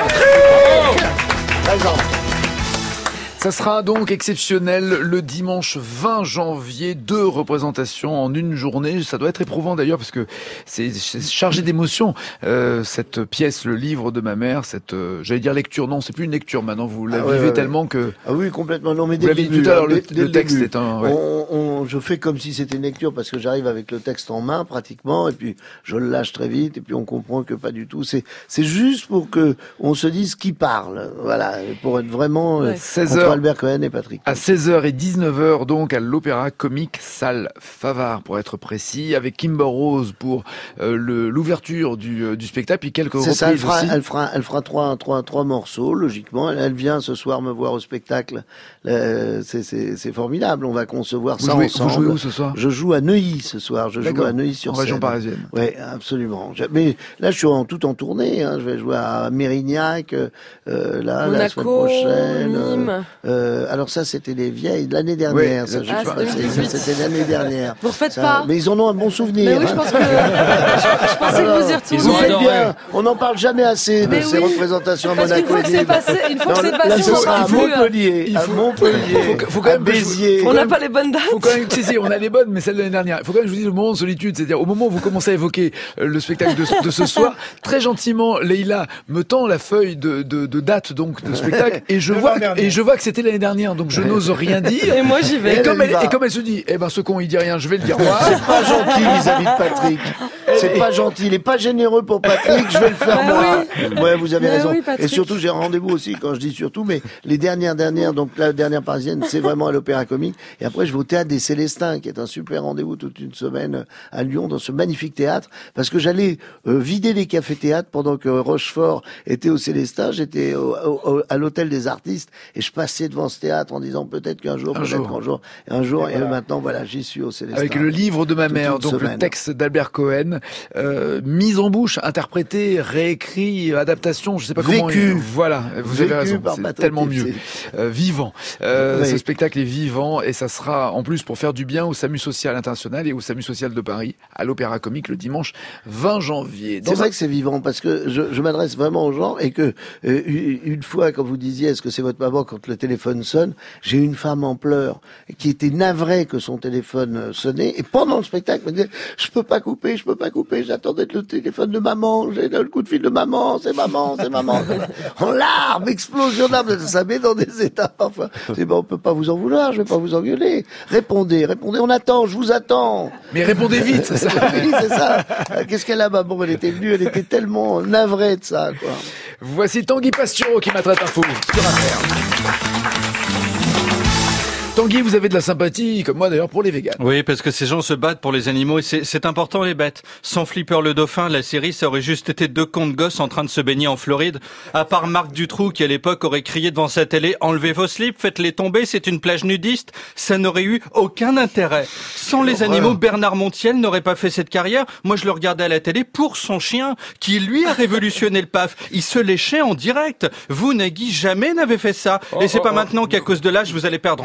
Ça sera donc exceptionnel le dimanche vingt janvier, deux représentations en une journée. Ça doit être éprouvant d'ailleurs parce que c'est c'est chargé d'émotions. Euh, cette pièce, le livre de ma mère, cette, euh, j'allais dire lecture, non, c'est plus une lecture maintenant. Vous la Ah ouais, vivez ouais, tellement que. Ah oui, complètement. Non, mais Vous dès l'avez le dit début, tout à l'heure, hein, le, dès- dès le texte début. est un. Ouais. On, on, je fais comme si c'était une lecture parce que j'arrive avec le texte en main pratiquement et puis je le lâche très vite et puis on comprend que pas du tout. C'est c'est juste pour que on se dise qui parle. Voilà, pour être vraiment euh, Ouais. seize entre heures. Albert Cohen et Patrick. À seize heures et dix-neuf heures donc à l'Opéra Comique Salle Favard pour être précis, avec Kimber Rose pour euh, le- l'ouverture du, euh, du spectacle, puis quelques C'est reprises ça, elle fera, aussi. elle fera, elle fera trois, trois, trois morceaux, logiquement. Elle, elle vient ce soir me voir au spectacle. Euh, c'est, c'est, c'est formidable. On va concevoir Vous ça jouez- ensemble. vous jouez où ce soir? Je joue à Neuilly ce soir. Je joue D'accord. à Neuilly-sur-Seine. En région parisienne. Oui, absolument. Je- Mais là, je suis en tout en tournée. Hein. Je vais jouer à Mérignac, euh, là, la semaine Monaco, prochaine. euh, Nîmes. euh, alors ça, c'était les vieilles de l'année dernière. Ouais, ça, là, je ah, crois. c'était C'est- deux mille dix-huit. C'était l'année dernière. Vous refaites Ça- pas? Mais ils en ont un bon souvenir. Mais oui, je hein. pense que- je- je pensais que vous y retourniez. Vous faites adoré. bien. On n'en parle jamais assez de Mais ces oui. représentations à Parce qu'une Monaco. fois que et c'est Nîmes. passé- une fois que Non, c'est là, passé, ce on sera à s'en fout, là. Montpellier, Il à faut- Montpellier, faut, que- faut quand même à que je- Béziers. faut On quand n'a même- pas les bonnes dates. Faut quand même, si, si, on a les bonnes, mais celle de l'année dernière. Il faut quand même que je vous dise le moment de solitude, c'est-à-dire au moment où vous commencez à évoquer euh, le spectacle de, de ce soir, très gentiment, Leïla me tend la feuille de, de, de date donc de spectacle et je vois que- et je vois que c'était l'année dernière, donc je n'ose rien dire. Et moi, j'y vais. Et Elle, comme elle elle, y va. et comme elle se dit, eh ben ce con il dit rien, je vais le dire moi. C'est pas gentil vis-à-vis de Patrick. C'est pas gentil. Il est pas généreux pour Patrick. Je vais le faire Bah moi. Ouais, vous avez Bah raison. oui, Patrick. Et surtout, j'ai un rendez-vous aussi quand je dis surtout, mais les dernières dernières, donc la dernière parisienne, c'est vraiment à l'Opéra Comique. Et après, je vais au théâtre des Célestins, qui est un super rendez-vous toute une semaine à Lyon, dans ce magnifique théâtre, parce que j'allais euh, vider les cafés-théâtres pendant que Rochefort était au Célestin. J'étais au- au- à l'hôtel des artistes et je passais devant ce théâtre en disant peut-être qu'un jour, Un peut-être jour. qu'un jour, un jour. Et Et, voilà. maintenant, voilà, j'y suis au Célestin. Avec le livre de ma Toute mère, une donc le semaine. texte d'Albert Cohen, euh, mise en bouche, interprété, réécrit, adaptation, je sais pas comment. Vécu. Voilà, vous Vécu avez raison, par c'est Patrick tellement mieux. Timsit. Euh, vivant. Euh, Oui. Ce spectacle est vivant et ça sera en plus pour faire du bien au SAMU Social International et au SAMU Social de Paris à l'Opéra Comique le dimanche vingt janvier. Dans C'est vrai un- que c'est vivant parce que je, je m'adresse vraiment aux gens et que euh, une fois, quand vous disiez est-ce que c'est votre maman quand le téléphone sonne, j'ai une femme en pleurs qui était navrée que son téléphone sonnait et pendant le spectacle me disait je peux pas couper, je peux pas couper, j'attendais le téléphone de maman, j'ai le coup de fil de maman, c'est maman, c'est maman. En larmes, explosion d'armes, ça met dans des états parfois. C'est bon, on peut pas vous en vouloir, je vais pas vous engueuler. Répondez, répondez, on attend, je vous attends. Mais répondez vite, c'est ça. Oui, c'est ça. Euh, Qu'est-ce qu'elle a, maman? Elle était venue, elle était tellement navrée de ça, quoi. Voici Tanguy Pastureau qui m'attrape info sur Affaire. Tanguy, vous avez de la sympathie, comme moi d'ailleurs, pour les véganes. Oui, parce que ces gens se battent pour les animaux et c'est, c'est important les bêtes. Sans Flipper le dauphin, la série, ça aurait juste été deux cons de gosses en train de se baigner en Floride. À part Marc Dutroux qui à l'époque aurait crié devant sa télé « Enlevez vos slips, faites-les tomber, c'est une plage nudiste », ça n'aurait eu aucun intérêt. Sans les animaux, Bernard Montiel n'aurait pas fait cette carrière. Moi, je le regardais à la télé pour son chien, qui lui a révolutionné le P A F. Il se léchait en direct. Vous, Nagui, jamais n'avez fait ça. Et c'est pas maintenant qu'à cause de l'âge, vous allez perdre en souplesse.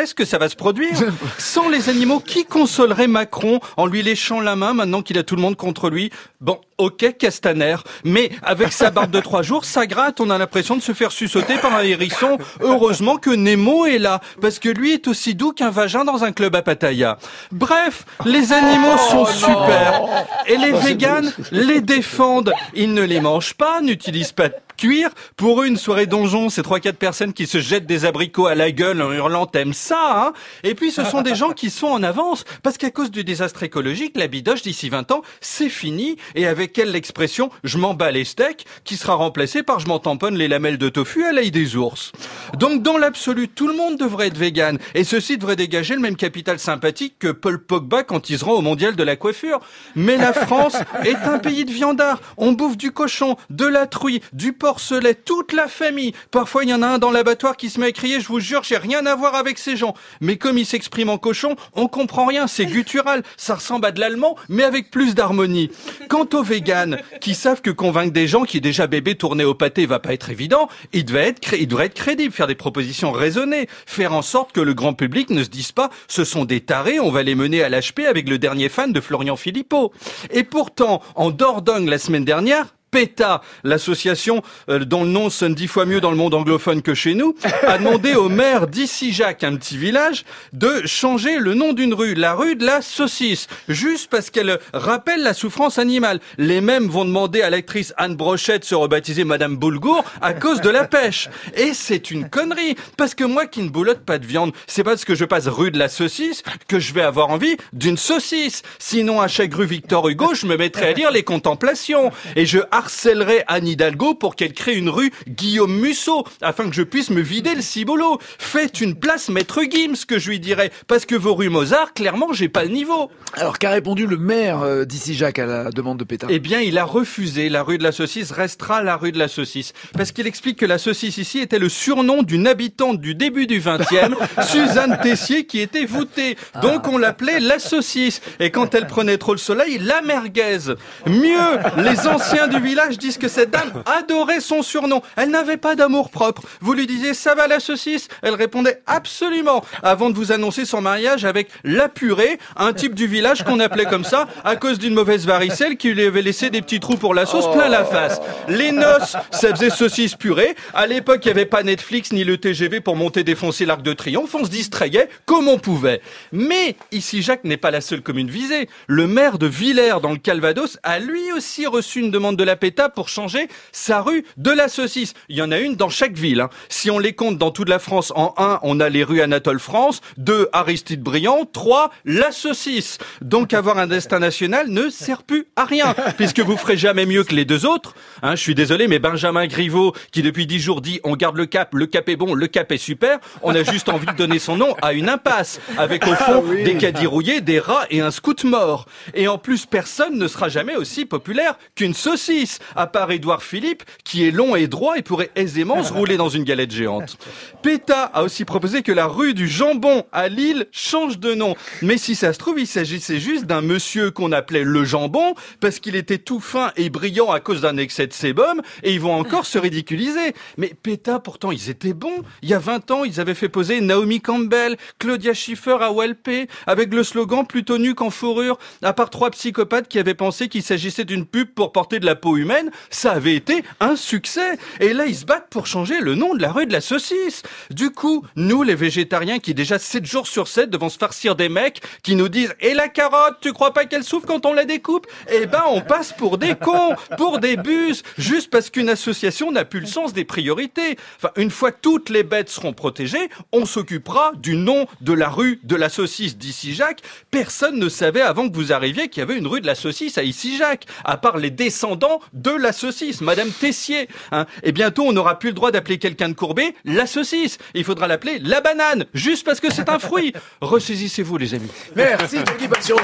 est-ce que ça va se produire? Sans les animaux, qui consolerait Macron en lui léchant la main maintenant qu'il a tout le monde contre lui? Bon, ok, Castaner, mais avec sa barbe de trois jours, ça gratte, on a l'impression de se faire suçoter par un hérisson. Heureusement que Nemo est là, parce que lui est aussi doux qu'un vagin dans un club à Pattaya. Bref, les animaux sont Oh, super, et les Oh, c'est véganes les défendent. Ils ne les mangent pas, n'utilisent pas de cuir. Pour eux, une soirée donjon, c'est trois quatre personnes qui se jettent des abricots à la gueule en hurlant « t'aimes ça, hein ?» Et puis ce sont des gens qui sont en avance, parce qu'à cause du désastre écologique, la bidoche d'ici vingt ans, c'est fini, et avec elle l'expression « je m'en bats les steaks » qui sera remplacée par « je m'en tamponne les lamelles de tofu à l'ail des ours ». Donc dans l'absolu, tout le monde devrait être vegan, et ceci devrait dégager le même capital sympathique que Paul Pogba quand il se rend au mondial de la coiffure. Mais la France est un pays de viandards, on bouffe du cochon, de la truie, du porcelet, toute la famille. Parfois, il y en a un dans l'abattoir qui se met à crier « je vous jure, j'ai rien à voir avec ces gens ». Mais comme il s'exprime en cochon, on comprend rien, c'est guttural, ça ressemble à de l'allemand, mais avec plus d'harmonie. Quant aux véganes, qui savent que convaincre des gens qui déjà bébé tourné au pâté va pas être évident, ils devraient être, cré- ils devraient être crédibles, faire des propositions raisonnées, faire en sorte que le grand public ne se dise pas « ce sont des tarés, on va les mener à l'H P avec le dernier fan de Florian Philippot ». Et pourtant, en Dordogne la semaine dernière, PETA, l'association euh, dont le nom sonne dix fois mieux dans le monde anglophone que chez nous, a demandé au maire d'Issy-Jacques, un petit village, de changer le nom d'une rue, la rue de la saucisse, juste parce qu'elle rappelle la souffrance animale. Les mêmes vont demander à l'actrice Anne Brochette de se rebaptiser Madame Boulgour à cause de la pêche. Et c'est une connerie, parce que moi qui ne boulotte pas de viande, c'est parce que je passe rue de la saucisse que je vais avoir envie d'une saucisse. Sinon, à chaque rue Victor Hugo, je me mettrais à lire les Contemplations. Et je harcèlerai Anne Hidalgo pour qu'elle crée une rue Guillaume Musso, afin que je puisse me vider le ciboulot. Faites une place Maître Gims, que je lui dirais, parce que vos rues Mozart, clairement, j'ai pas le niveau. Alors, qu'a répondu le maire euh, d'Issy-Jacques à la demande de PETA? Eh bien, il a refusé. La rue de la saucisse restera la rue de la saucisse. Parce qu'il explique que la saucisse ici était le surnom d'une habitante du début du vingtième, Suzanne Tessier, qui était voûtée. Donc, on l'appelait la saucisse. Et quand elle prenait trop le soleil, la merguez. Mieux, les anciens du village disent que cette dame adorait son surnom. Elle n'avait pas d'amour propre. Vous lui disiez « ça va la saucisse ?» Elle répondait « absolument » avant de vous annoncer son mariage avec la purée, un type du village qu'on appelait comme ça à cause d'une mauvaise varicelle qui lui avait laissé des petits trous pour la sauce plein la face. Les noces, ça faisait saucisse purée. À l'époque, il n'y avait pas Netflix ni le T G V pour monter défoncer l'Arc de Triomphe. On se distrayait comme on pouvait. Mais ici, Jacques n'est pas la seule commune visée. Le maire de Villers dans le Calvados a lui aussi reçu une demande de la PETA pour changer sa rue de la saucisse. Il y en a une dans chaque ville. Hein. Si on les compte dans toute la France, en un, on a les rues Anatole France, deux, Aristide Briand, trois, la saucisse. Donc avoir un destin national ne sert plus à rien, puisque vous ferez jamais mieux que les deux autres. Hein, je suis désolé, mais Benjamin Griveaux, qui depuis dix jours dit on garde le cap, le cap est bon, le cap est super, on a juste envie de donner son nom à une impasse, avec au fond oui. des caddies rouillés, des rats et un scout mort. Et en plus, personne ne sera jamais aussi populaire qu'une saucisse, à part Édouard Philippe, qui est long et droit et pourrait aisément se rouler dans une galette géante. PETA a aussi proposé que la rue du Jambon à Lille change de nom. Mais si ça se trouve, il s'agissait juste d'un monsieur qu'on appelait le Jambon, parce qu'il était tout fin et brillant à cause d'un excès de sébum, et ils vont encore se ridiculiser. Mais PETA, pourtant, ils étaient bons. Il y a vingt ans, ils avaient fait poser Naomi Campbell, Claudia Schiffer à Walpé, avec le slogan « plutôt nu qu'en fourrure », à part trois psychopathes qui avaient pensé qu'il s'agissait d'une pub pour porter de la peau humaine, ça avait été un succès. Et là, ils se battent pour changer le nom de la rue de la saucisse. Du coup, nous, les végétariens qui déjà sept jours sur sept devons se farcir des mecs qui nous disent « et la carotte, tu crois pas qu'elle souffre quand on la découpe ?» Eh ben, on passe pour des cons, pour des buses, juste parce qu'une association n'a plus le sens des priorités. Enfin, une fois toutes les bêtes seront protégées, on s'occupera du nom de la rue de la saucisse d'Issy-Jacques. Personne ne savait avant que vous arriviez qu'il y avait une rue de la saucisse à Issy-Jacques, à part les descendants de la saucisse, Madame Tessier. Hein. Et bientôt, on n'aura plus le droit d'appeler quelqu'un de courbé la saucisse. Il faudra l'appeler la banane, juste parce que c'est un fruit. Ressaisissez-vous, les amis. Merci, Tanguy Passion.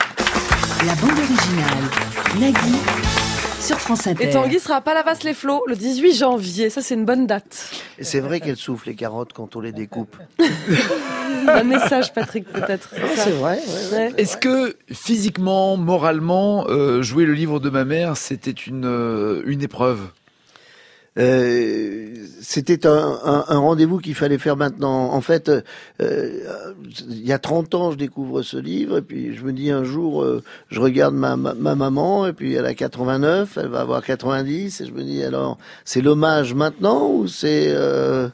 La bande originale, Nagui, sur France Inter. Et Tanguy sera à Palavas-les-Flots le dix-huit janvier. Ça, c'est une bonne date. Et c'est vrai qu'elles soufflent, les carottes, quand on les découpe. Un message, Patrick, peut-être. Ouais, c'est vrai. Ouais, ouais. Est-ce que, physiquement, moralement, euh, jouer le livre de ma mère, c'était une, euh, une épreuve ? euh, c'était un, un, un rendez-vous qu'il fallait faire maintenant. En fait, euh, il y a trente ans, je découvre ce livre, et puis je me dis un jour, euh, je regarde ma, ma, ma maman, et puis elle a quatre-vingt-neuf, elle va avoir quatre-vingt-dix, et je me dis alors, c'est l'hommage maintenant ou c'est euh,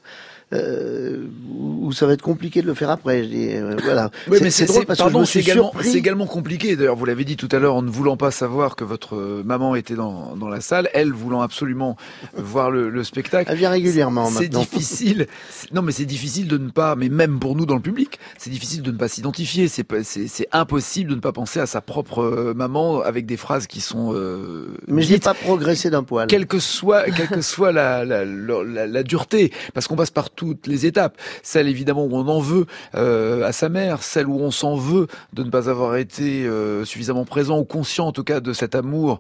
Euh, où ça va être compliqué de le faire après, je dis, euh, voilà. Oui, mais c'est drôle parce pardon, que je me suis c'est également, surpris. C'est également compliqué. D'ailleurs, vous l'avez dit tout à l'heure, en ne voulant pas savoir que votre maman était dans, dans la salle, elle voulant absolument voir le, le spectacle. Elle vient régulièrement c'est, maintenant. C'est difficile. C'est, non, mais c'est difficile de ne pas, mais même pour nous dans le public, c'est difficile de ne pas s'identifier. C'est, c'est, c'est impossible de ne pas penser à sa propre maman avec des phrases qui sont. Euh, mais je n'ai pas progressé d'un poil. Quelle que soit, quelle que soit la, la, la, la, la dureté, parce qu'on passe par toutes les étapes. Celle évidemment où on en veut euh, à sa mère, celle où on s'en veut de ne pas avoir été euh, suffisamment présent ou conscient en tout cas de cet amour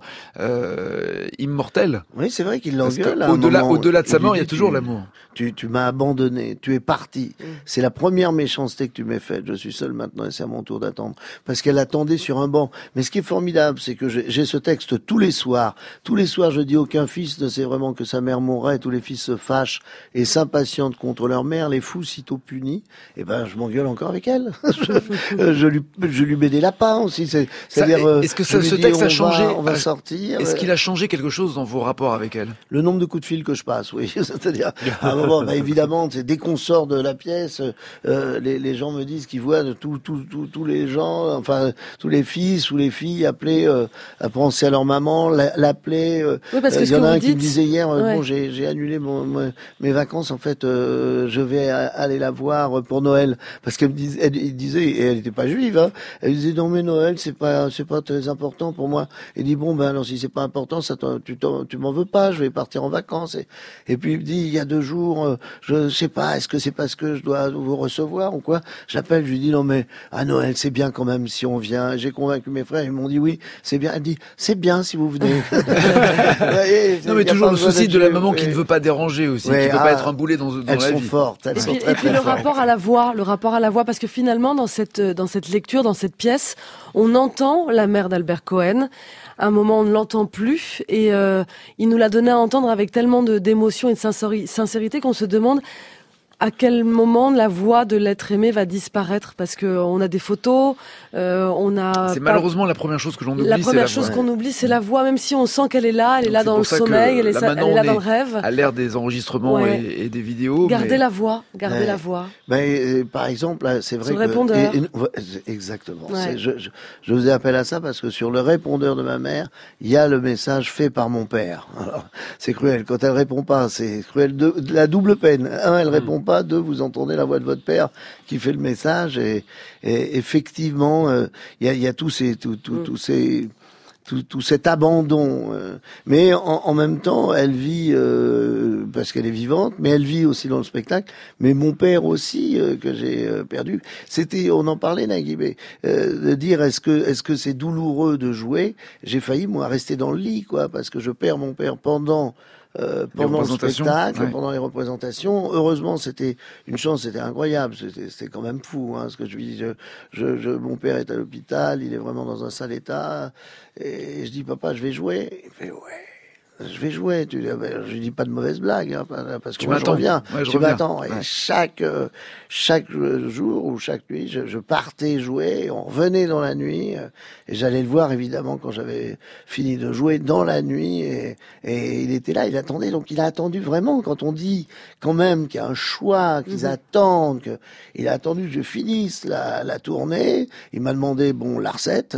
euh, immortel. Oui, c'est vrai qu'il l'engueule. Au-delà, au-delà de sa mort, il y a toujours tu, l'amour. Tu, tu m'as abandonné, tu es parti. Mmh. C'est la première méchanceté que tu m'as faite. Je suis seul maintenant et c'est à mon tour d'attendre. Parce qu'elle attendait sur un banc. Mais ce qui est formidable, c'est que j'ai, j'ai ce texte tous les soirs. Tous les soirs, je dis aucun fils ne sait vraiment que sa mère mourrait. Tous les fils se fâchent et s'impatientent contre leur mère. Les fous sitôt punis. Et ben, je m'engueule encore avec elle. je, je lui, je lui mets des lapins aussi. C'est, c'est-à-dire, est-ce que ça, ce texte dis, a changé? Va, on va sortir. Est-ce qu'il a changé quelque chose dans vos rapports avec elle? Le nombre de coups de fil que je passe, oui. C'est-à-dire, à un moment, bah, évidemment, c'est dès qu'on sort de la pièce, euh, les, les gens me disent qu'ils voient de tous, tous, tous, tous les gens, enfin, tous les fils ou les filles appeler, euh, à penser à leur maman, l'appeler. Euh, oui, parce que il y en a un dites... qui me disait hier, euh, ouais. bon, j'ai, j'ai annulé mon, mon, mes vacances, en fait, euh, je vais aller la voir pour Noël, parce qu'elle me disait, elle, elle disait, et elle n'était pas juive, hein, elle disait non mais Noël c'est pas, c'est pas très important pour moi. Elle dit bon ben alors si c'est pas important, ça tu, tu m'en veux pas, je vais partir en vacances. Et, et puis il me dit il y a deux jours, euh, je sais pas, est-ce que c'est parce que je dois vous recevoir ou quoi? J'appelle, je lui dis non mais à Noël c'est bien quand même si on vient. J'ai convaincu mes frères, ils m'ont dit oui c'est bien. Elle dit c'est bien si vous venez. voyez, non mais toujours le souci de la maman qui ne veut pas déranger aussi, ouais, qui ne veut ah, pas être un boulet dans, dans elles la sont vie. Fortes, elles et sont puis, très, et puis très le fortes. rapport à la voix, le rapport à la voix, parce que finalement dans cette dans cette lecture, dans cette pièce, on entend la mère d'Albert Cohen. À un moment, on ne l'entend plus, et euh, il nous l'a donné à entendre avec tellement de d'émotion et de sincérité qu'on se demande à quel moment la voix de l'être aimé va disparaître, parce que on a des photos, euh, on a. C'est pas... malheureusement la première chose que l'on oublie. La première c'est la chose voix. qu'on oublie, c'est la voix, même si on sent qu'elle est là, elle est Donc là c'est dans le sommeil, elle est, elle est là dans le rêve. À l'ère des enregistrements ouais. et, et des vidéos. Gardez mais... la voix, gardez ouais. la voix. Ben, par exemple, c'est vrai sur que le répondeur. Et, et, exactement. Ouais. C'est, je, je, je faisais appel à ça parce que sur le répondeur de ma mère, il y a le message fait par mon père. Alors, c'est cruel quand elle répond pas, c'est cruel. De, de la double peine. Un, elle répond pas. Deux, vous entendez la voix de votre père qui fait le message. Et, et effectivement, il euh, y, a, y a tous ces, tous, tous, mm. tous ces Tout, tout cet abandon, euh, mais en, en même temps, elle vit euh, parce qu'elle est vivante, mais elle vit aussi dans le spectacle. Mais mon père aussi euh, que j'ai euh, perdu. C'était, on en parlait, Nagui, mais euh, de dire est-ce que est-ce que c'est douloureux de jouer. J'ai failli moi rester dans le lit, quoi, parce que je perds mon père pendant. Euh, pendant le spectacle, ouais. pendant les représentations. Heureusement, c'était une chance, c'était incroyable. C'était, c'était quand même fou, hein, ce que je lui dis. Je, je, je, mon père est à l'hôpital, il est vraiment dans un sale état. Et je dis, papa, je vais jouer. Il fait, ouais. Je vais jouer. Tu, je lui dis pas de mauvaise blague, hein, parce que tu moi je reviens. Ouais, je tu reviens. m'attends. Ouais. Et chaque euh, chaque jour ou chaque nuit, je, je partais jouer. On revenait dans la nuit euh, et j'allais le voir évidemment quand j'avais fini de jouer dans la nuit. Et, et il était là, il attendait. Donc il a attendu vraiment. Quand on dit quand même qu'il y a un choix, qu'ils mmh. attendent, que il a attendu que je finisse la, la tournée. Il m'a demandé bon la recette.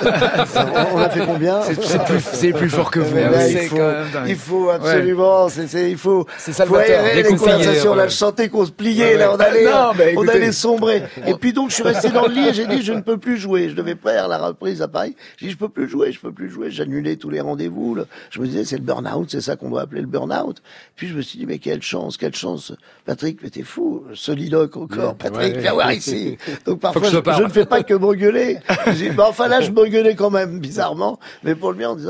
on a fait combien? C'est, c'est plus c'est plus fort que vous. Là, il, faut, il faut absolument, ouais. c'est, c'est, il faut, c'est faut aérer les conversations. Ouais. Là, je sentais qu'on se pliait, ouais, là, on allait, non, bah, on allait sombrer. Et puis donc, je suis resté dans le lit et j'ai dit, je ne peux plus jouer. Je devais faire la reprise à Paris. J'ai dit, je peux plus jouer, je peux plus jouer. J'annulais tous les rendez-vous. Là. Je me disais, c'est le burn-out, c'est ça qu'on doit appeler le burn-out. Puis je me suis dit, mais quelle chance, quelle chance. Patrick, mais t'es fou. Soliloque encore. Ouais, Patrick, ouais. viens voir ici. Donc parfois, je, je, je ne fais pas que me gueuler. J'ai, bah, enfin là, je me gueulais quand même, bizarrement. Mais pour le mien, en disant,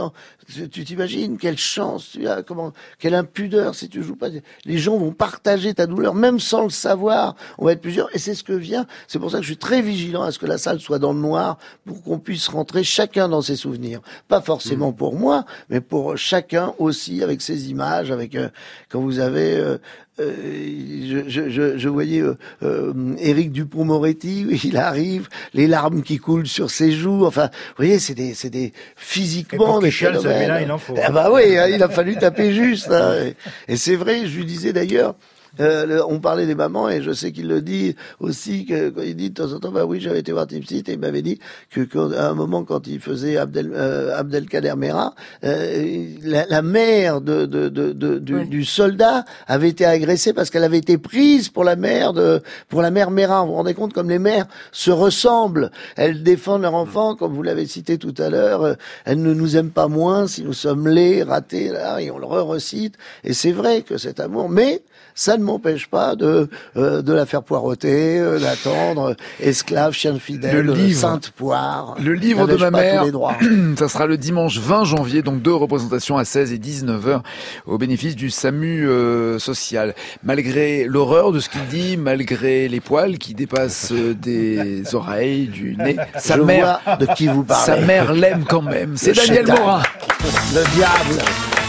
tu t'imagines quelle chance tu as, comment, quelle impudeur si tu joues pas. Les gens vont partager ta douleur, même sans le savoir. On va être plusieurs, et c'est ce que vient. C'est pour ça que je suis très vigilant à ce que la salle soit dans le noir, pour qu'on puisse rentrer chacun dans ses souvenirs. Pas forcément pour moi, mais pour chacun aussi, avec ses images, avec euh, quand vous avez. Euh, Euh, je, je, je, je voyais euh, euh, Éric Dupond-Moretti, il arrive, les larmes qui coulent sur ses joues. Enfin, vous voyez, c'est des, c'est des physiquement des phénomènes. Celui-là, il en faut. Ah bah oui, hein, il a fallu taper juste. Hein, et, et c'est vrai, je lui disais d'ailleurs. Euh, le, on parlait des mamans et je sais qu'il le dit aussi, que quand il dit de temps en temps, bah oui, j'avais été voir Tipsit et il m'avait dit que qu'à un moment quand il faisait Abdel, euh, Abdelkader Mera, euh, la, la mère de, de, de, de du, oui. du soldat avait été agressée parce qu'elle avait été prise pour la mère de pour la mère Mera. Vous vous rendez compte comme les mères se ressemblent, elles défendent leur enfant, comme vous l'avez cité tout à l'heure. Euh, elles ne nous aiment pas moins si nous sommes laids, ratés, là, et on le re-recite. Et c'est vrai que cet amour, mais ça ne m'empêche pas de euh, de la faire poireauter, euh, d'attendre euh, esclave, chien fidèle, le livre, sainte poire. Le livre de ma mère, ça sera le dimanche vingt janvier, donc deux représentations à seize et dix-neuf heures au bénéfice du SAMU euh, social. Malgré l'horreur de ce qu'il dit, malgré les poils qui dépassent des oreilles, du nez, sa Je mère, vois de qui vous parlez. Sa mère l'aime quand même. C'est Le Daniel chétan. Morin. Le diable.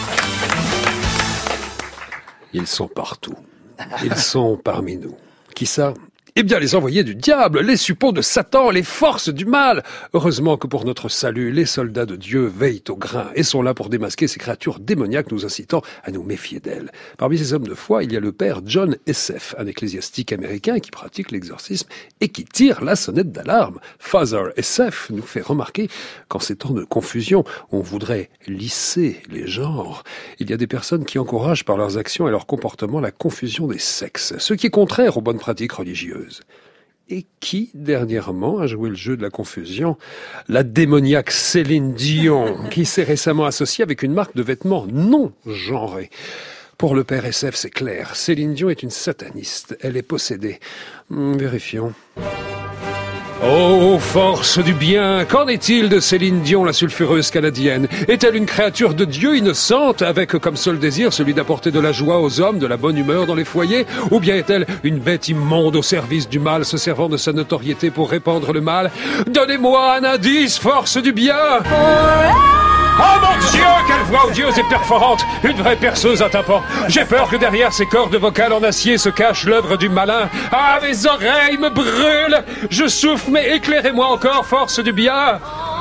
Ils sont partout. Ils sont parmi nous. Qui ça ? Eh bien, les envoyés du diable, les suppôts de Satan, les forces du mal. Heureusement que pour notre salut, les soldats de Dieu veillent au grain et sont là pour démasquer ces créatures démoniaques nous incitant à nous méfier d'elles. Parmi ces hommes de foi, il y a le père John Esseff, un ecclésiastique américain qui pratique l'exorcisme et qui tire la sonnette d'alarme. Father Esseff nous fait remarquer qu'en ces temps de confusion, on voudrait lisser les genres. Il y a des personnes qui encouragent par leurs actions et leurs comportements la confusion des sexes, ce qui est contraire aux bonnes pratiques religieuses. Et qui, dernièrement, a joué le jeu de la confusion? La démoniaque Céline Dion, qui s'est récemment associée avec une marque de vêtements non genrés. Pour le père S F, c'est clair. Céline Dion est une sataniste. Elle est possédée. Hum, vérifions. Oh, force du bien! Qu'en est-il de Céline Dion, la sulfureuse canadienne? Est-elle une créature de Dieu innocente, avec comme seul désir celui d'apporter de la joie aux hommes, de la bonne humeur dans les foyers? Ou bien est-elle une bête immonde au service du mal, se servant de sa notoriété pour répandre le mal? Donnez-moi un indice, force du bien! Oh mon Dieu, quelle voix odieuse et perforante! Une vraie perceuse à tympan. J'ai peur que derrière ces cordes vocales en acier se cache l'œuvre du malin. Ah, mes oreilles me brûlent! Je souffre, mais éclairez-moi encore, force du bien!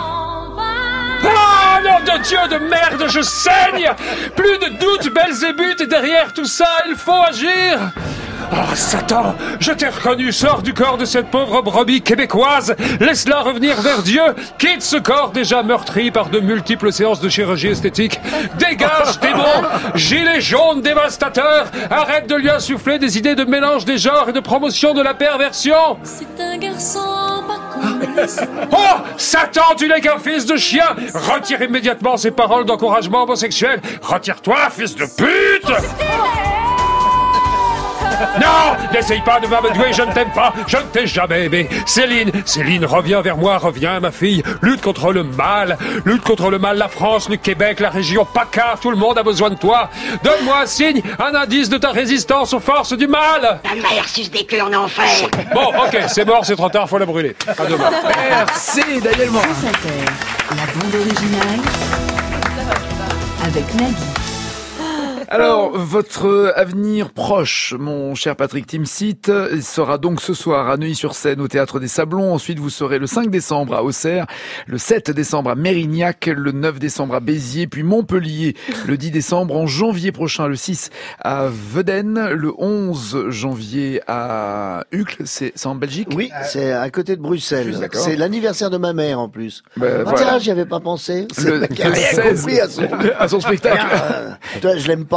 Ah, nom de Dieu de merde, je saigne! Plus de doute, Belzébuth, et derrière tout ça, il faut agir! Ah, Satan, je t'ai reconnu, sors du corps de cette pauvre brebis québécoise, laisse-la revenir vers Dieu, quitte ce corps déjà meurtri par de multiples séances de chirurgie esthétique, dégage, démon, gilet jaune dévastateur, arrête de lui insuffler des idées de mélange des genres et de promotion de la perversion. C'est un garçon pas comme les autres. Oh, Satan, tu n'es qu'un fils de chien, retire immédiatement ces paroles d'encouragement homosexuel, retire-toi, fils de pute. Non, n'essaye pas de m'amadouer, je ne t'aime pas, je ne t'ai jamais aimé. Céline, Céline, reviens vers moi, reviens, ma fille. Lutte contre le mal, lutte contre le mal, la France, le Québec, la région PACA, tout le monde a besoin de toi. Donne-moi un signe, un indice de ta résistance aux forces du mal. Ta mère suce des queues en enfer. Bon, ok, c'est mort, c'est trop tard, faut la brûler. À demain. Merci, Daniel Morin. France Inter, la bande originale avec Nagui. Alors, votre avenir proche, mon cher Patrick Timsit, sera donc ce soir à Neuilly-sur-Seine au Théâtre des Sablons. Ensuite, vous serez le cinq décembre à Auxerre, le sept décembre à Mérignac, le neuf décembre à Béziers, puis Montpellier, le dix décembre, en janvier prochain, le six à Vedène, le onze janvier à Uccle, c'est en Belgique? Oui, c'est à côté de Bruxelles. C'est l'anniversaire de ma mère en plus. Ben, ah, voilà. Tiens, j'y avais pas pensé. Le, le seize à son, à son spectacle. Ah, toi, je l'aime pas.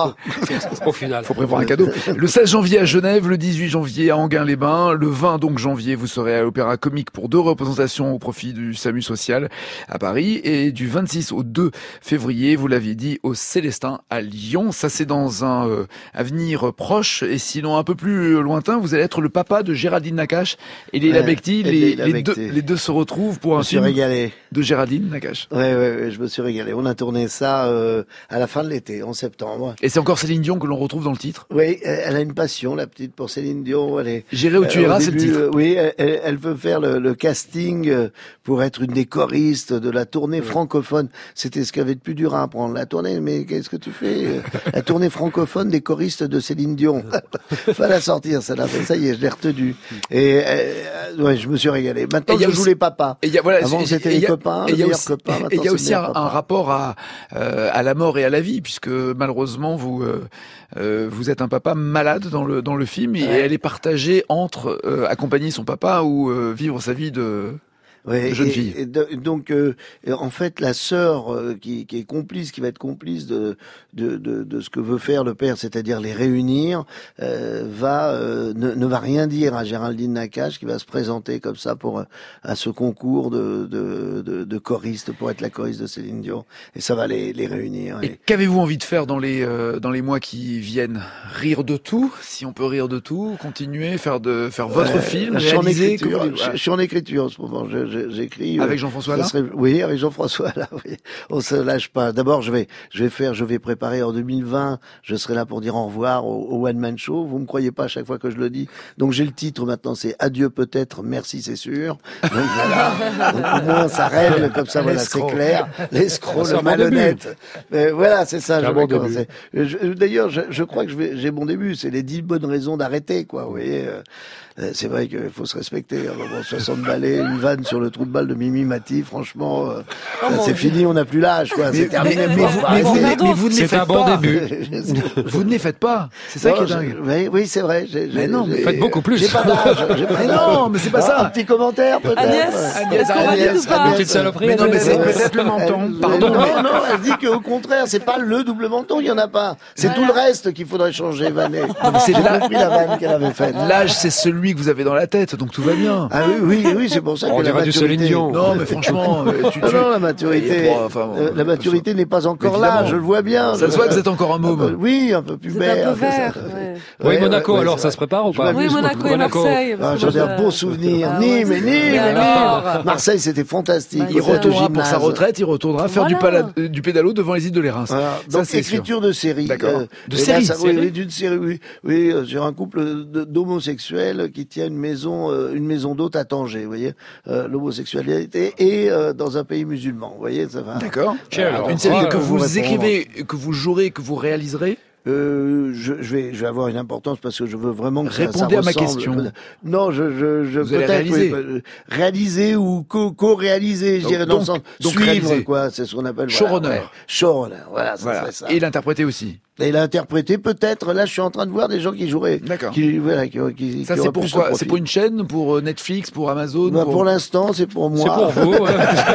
trois. Au final. Faut prévoir un cadeau. Le seize janvier à Genève, le dix-huit janvier à Enghien-les-Bains, le vingt donc janvier, vous serez à l'Opéra Comique pour deux représentations au profit du SAMU social à Paris, et du vingt-six au deux février, vous l'aviez dit, au Célestin à Lyon. Ça, c'est dans un euh, avenir proche, et sinon un peu plus lointain, vous allez être le papa de Géraldine Nakache et Leila Ouais, Bekti. et Les, Leila les Bekti. deux, les deux se retrouvent pour Je un me suis film régalé. de Géraldine Nakache. Ouais, ouais, ouais, je me suis régalé. On a tourné ça euh, à la fin de l'été, en septembre. Et c'est encore Céline Dion que l'on retrouve dans le titre. Oui, elle a une passion, la petite, pour Céline Dion. Elle est, J'irai où tu euh, iras, au c'est le début, titre. euh, oui, elle, elle veut faire le, le casting euh, pour être une des choristes de la tournée francophone. C'était ce qu'il y avait de plus dur à apprendre. La tournée, mais qu'est-ce que tu fais euh, La tournée francophone des choristes de Céline Dion. Va la sortir, ça là. Ça y est, je l'ai retenue. Et euh, ouais, je me suis régalé. Maintenant, Et il y a je aussi- joue les papas. Et il y a, voilà, Avant, c'est- c'était et il les y a- copains, et les il y a meilleurs aussi- copains. et il y Maintenant, a c'est aussi les un, meilleurs un papas. rapport à, euh, à la mort et à la vie, puisque malheureusement, vous, euh, euh, vous êtes un papa malade dans le, dans le film, et Ouais. elle est partagée entre euh, accompagner son papa ou euh, vivre sa vie de, Ouais, de jeune et- fille. et de- donc, euh, en fait, la sœur euh, qui, qui est complice, qui va être complice de, de, de, de ce que veut faire le père, c'est-à-dire les réunir, euh, va euh, ne, ne va rien dire à Géraldine Nakache, qui va se présenter comme ça pour euh, à ce concours de, de, de, de choriste pour être la choriste de Céline Dion, et ça va les, les réunir. Et qu'avez-vous envie de faire dans les, euh, dans les mois qui viennent? Rire de tout, si on peut rire de tout, continuer, faire, de, faire votre Euh, film, je suis en réaliser, écriture, comment- je, je suis en écriture en ce moment. Je, je- j'écris. Avec euh, Jean-François ça Allard serait- Oui, avec Jean-François là. Oui. On se lâche pas. D'abord, je vais, je vais faire, je vais préparer en deux mille vingt. Je serai là pour dire au revoir au, au One Man Show. Vous me croyez pas à chaque fois que je le dis. Donc j'ai le titre maintenant. C'est Adieu peut-être, merci c'est sûr. Donc voilà. Donc, au moins ça règle comme ça. Voilà, c'est L'escroc. clair. L'escroc, C'est le un bon malhonnête. Mais voilà, c'est ça. C'est Je un vais bon début. commencer. Je- D'ailleurs, je, je crois que je vais, j'ai mon début. C'est les dix bonnes raisons d'arrêter, quoi. Vous voyez. euh, euh, C'est vrai qu'il faut se respecter. hein. Bon, soixante balais, une vanne sur le trou de balle de Mimi Mati, franchement, euh, Oh mon c'est Dieu. fini, on n'a plus l'âge, quoi. C'est terminé. mais, faut mais vous, mais, arrêter. vous, mais, pardon. vous ne les C'est faites un bon pas. début. Vous ne les faites pas. C'est ça Non, qui est je- dingue. Oui, oui, c'est vrai. j'ai- j'ai- Mais non, mais- j'ai- Faites beaucoup plus. J'ai pas d'âge. j'ai pas Mais d'âge. non, mais c'est pas Ah, ça. Un petit commentaire, peut-être. Agnès, Agnès, est-ce qu'on valide ou pas Agnès, Petite saloperie. Mais non, mais c'est Agnès. peut-être le menton. Elle- Pardon, non, mais- non, elle dit qu'au contraire, c'est pas le double menton, il y en a pas. C'est tout le reste qu'il faudrait changer, Vanet. mais c'est J'ai là- compris la vanne qu'elle avait faite. L'âge, c'est celui que vous avez dans la tête, donc tout va bien. Ah oui, oui, oui, c'est pour ça On que la dirait du maturité... Céline Dion. Non, mais franchement, euh, tu, Non, tu- non, la maturité, Et pour, enfin, euh, la maturité n'est pas encore là, évidemment. je le vois bien. ça se voit que vous êtes encore un Euh, môme. Oui, un peu plus Vous vert. êtes un peu ça- vert. ça- ouais. Oui, Ouais, Monaco, ouais, alors c'est ça vrai. se prépare ou Je pas m'amuse Oui, Monaco et Monaco. Marseille. parce Ah, que j'en ai moi, un je- beau souvenir. Ah Nîmes, ouais, et c'est- Nîmes, Mais et alors Nîmes. Marseille, c'était fantastique. Bah, Il c'est retournera Au pour sa gymnase. retraite, il retournera faire du, Voilà. pala- euh, du pédalo devant les îles de l'Érins. Voilà. Ça, Donc c'est sûr. écriture de série. D'accord. Euh, De et là, série, ça- oui, série oui, d'une série, oui, oui, euh, sur un couple de- d'homosexuels qui tient une maison, euh, une maison d'hôte à Tanger, vous voyez, euh, l'homosexualité et euh, dans un pays musulman, vous voyez, ça va. D'accord. Quel Alors, endroit, une série que euh, vous vous répondre. écrivez, que vous jouerez, que vous réaliserez. Euh, je, je vais, je vais avoir une importance parce que je veux vraiment que ça- ça, Répondez à ma ressemble. question. Non, je, je, je Vous allez peut-être réaliser. oui, euh, réaliser ou co- co-réaliser, je Donc- dirais dans le donc- sens donc suivre réaliser. quoi. C'est ce qu'on appelle Showrunner. Voilà, ouais. Showrunner, voilà, ça Voilà. serait ça. Et l'interpréter aussi. Et l'interpréter peut-être. Là, je suis en train de voir des gens qui joueraient. D'accord. Qui, voilà, qui, qui, Ça, qui c'est auraient pour plus quoi? le C'est profil. pour une chaîne, pour euh, Netflix, pour Amazon? Bah, pour l'instant, c'est pour moi. C'est pour vous. ouais.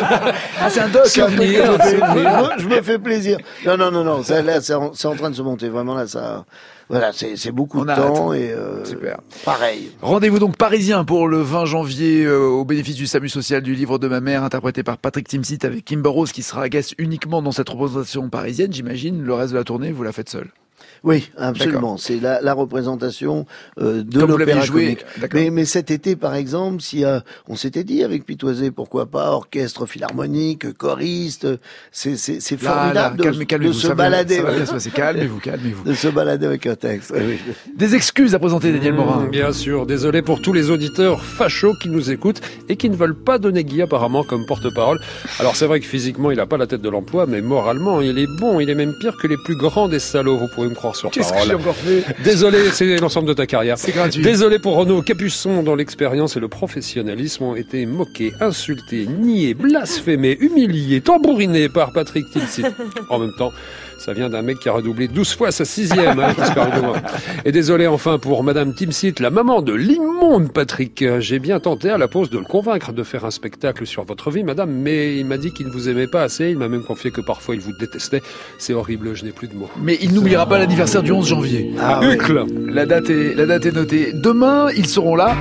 Ah, c'est un doc. C'est un truc que Souvenir, je, me fais, souvenir. je me fais plaisir. Non, non, non, non. Ça, là, c'est en, c'est en train de se monter. Vraiment, là, ça. Voilà, c'est c'est beaucoup On de a temps hâte. et euh, Super. pareil. Rendez-vous donc parisien pour le vingt janvier euh, au bénéfice du SAMU social du livre de ma mère, interprété par Patrick Timsit avec Kimber Rose qui sera guest uniquement dans cette représentation parisienne. J'imagine le reste de la tournée, vous la faites seule. Oui, absolument. C'est la, la représentation euh, de Comme vous l'opéra l'aviez joué, comique. d'accord. Mais, mais cet été, par exemple, si euh, on s'était dit avec Pitoisé, pourquoi pas orchestre philharmonique, choriste, c'est c'est c'est Là, formidable là, de, calmez- de calmez-vous, se ça va- balader, ça va ouais. bien se passer. Calmez-vous, calmez-vous. de se balader avec un texte. Oui, oui. Des excuses à présenter, Daniel Morin. Mmh, bien sûr, désolé pour tous les auditeurs fachos qui nous écoutent et qui ne veulent pas donner Guy apparemment comme porte-parole. Alors c'est vrai que physiquement il a pas la tête de l'emploi, mais moralement il est bon, il est même pire que les plus grands des salauds, vous pouvez me croire sur Qu'est-ce que parole. j'ai encore fait? Désolé, c'est l'ensemble de ta carrière. C'est gratuit. Désolé pour Renaud Capuçon, dont l'expérience et le professionnalisme ont été moqués, insultés, niés, blasphémés, humiliés, tambourinés par Patrick Timsit. En même temps, ça vient d'un mec qui a redoublé douze fois sa sixième, hein, j'espère de moi. Et désolé enfin pour Madame Timsit, la maman de l'immonde Patrick. J'ai bien tenté à la pause de le convaincre de faire un spectacle sur votre vie, madame, mais il m'a dit qu'il ne vous aimait pas assez. Il m'a même confié que parfois il vous détestait. C'est horrible, je n'ai plus de mots. Mais il n'oubliera pas l'anniversaire anniversaire du onze janvier. Ah, Hucle. La date est, la date est notée. Demain, ils seront là.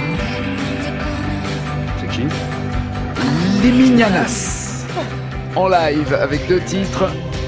C'est qui? Les Mignanas. En live avec deux titres.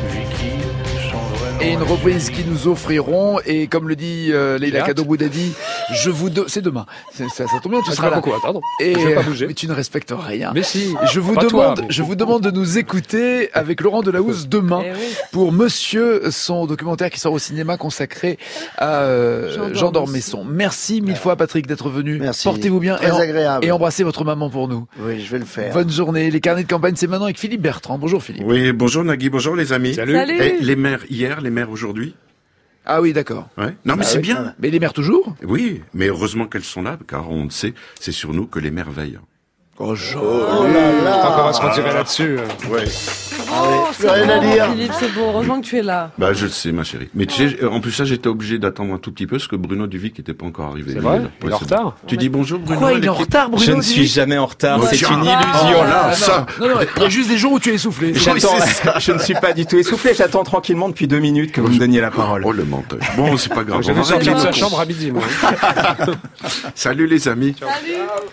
Et une reprise qu'ils nous offriront. Et comme le dit euh, Leila Kadobou-Dadi, je vous do... c'est demain. C'est- Ça, ça tombe bien, tu Ah, seras là. beaucoup, pardon. Et Je vais pas euh, bouger. mais tu ne respectes rien. Mais si. Je vous Pas demande, toi, mais- je vous demande de nous écouter avec Laurent Delahousse demain Eh oui. pour Monsieur, son documentaire qui sort au cinéma consacré à euh, Jean Jean d'Ormesson. d'Ormesson. Merci mille fois Patrick d'être venu. Merci. Portez-vous bien Très et, en- agréable. et embrassez votre maman pour nous. Oui, je vais le faire. Bonne journée. Les carnets de campagne, c'est maintenant avec Philippe Bertrand. Bonjour Philippe. Oui, bonjour Nagui, bonjour les amis. Salut. Salut. Et les mères hier, les mères aujourd'hui. Ah oui, d'accord. Ouais. Non, mais Ah c'est oui. bien. Mais les mères toujours? Oui, mais heureusement qu'elles sont là, car on le sait, c'est sur nous que les mères veillent. Oh, Jean. Oh là là. On commence à retirer là-dessus. Ouais. Oh, plus rien à bon, dire. Philippe, c'est beau. Heureusement que tu es là. Bah, je le sais, ma chérie. Mais tu sais, en plus ça, j'étais obligé d'attendre un tout petit peu, parce que Bruno Duvic n'était pas encore arrivé. C'est vrai? Ouais, Il est en c'est retard? bon. Tu dis bonjour, Bruno? Quoi, à il est en l'équipe retard, Bruno? Je ne dis suis jamais en retard, Oh, c'est tiens. une Oh illusion. là, Ah, non. ça. Non, non, il y a juste des jours où tu es essoufflé. J'attends, Oui, c'est ça. je ne suis pas du tout essoufflé, j'attends tranquillement depuis deux minutes que vous me donniez la parole. Oh, le menteur. Bon, c'est pas grave. J'ai on vu va sortir de arrêter sa de- chambre à midi, moi. Salut les amis. Salut.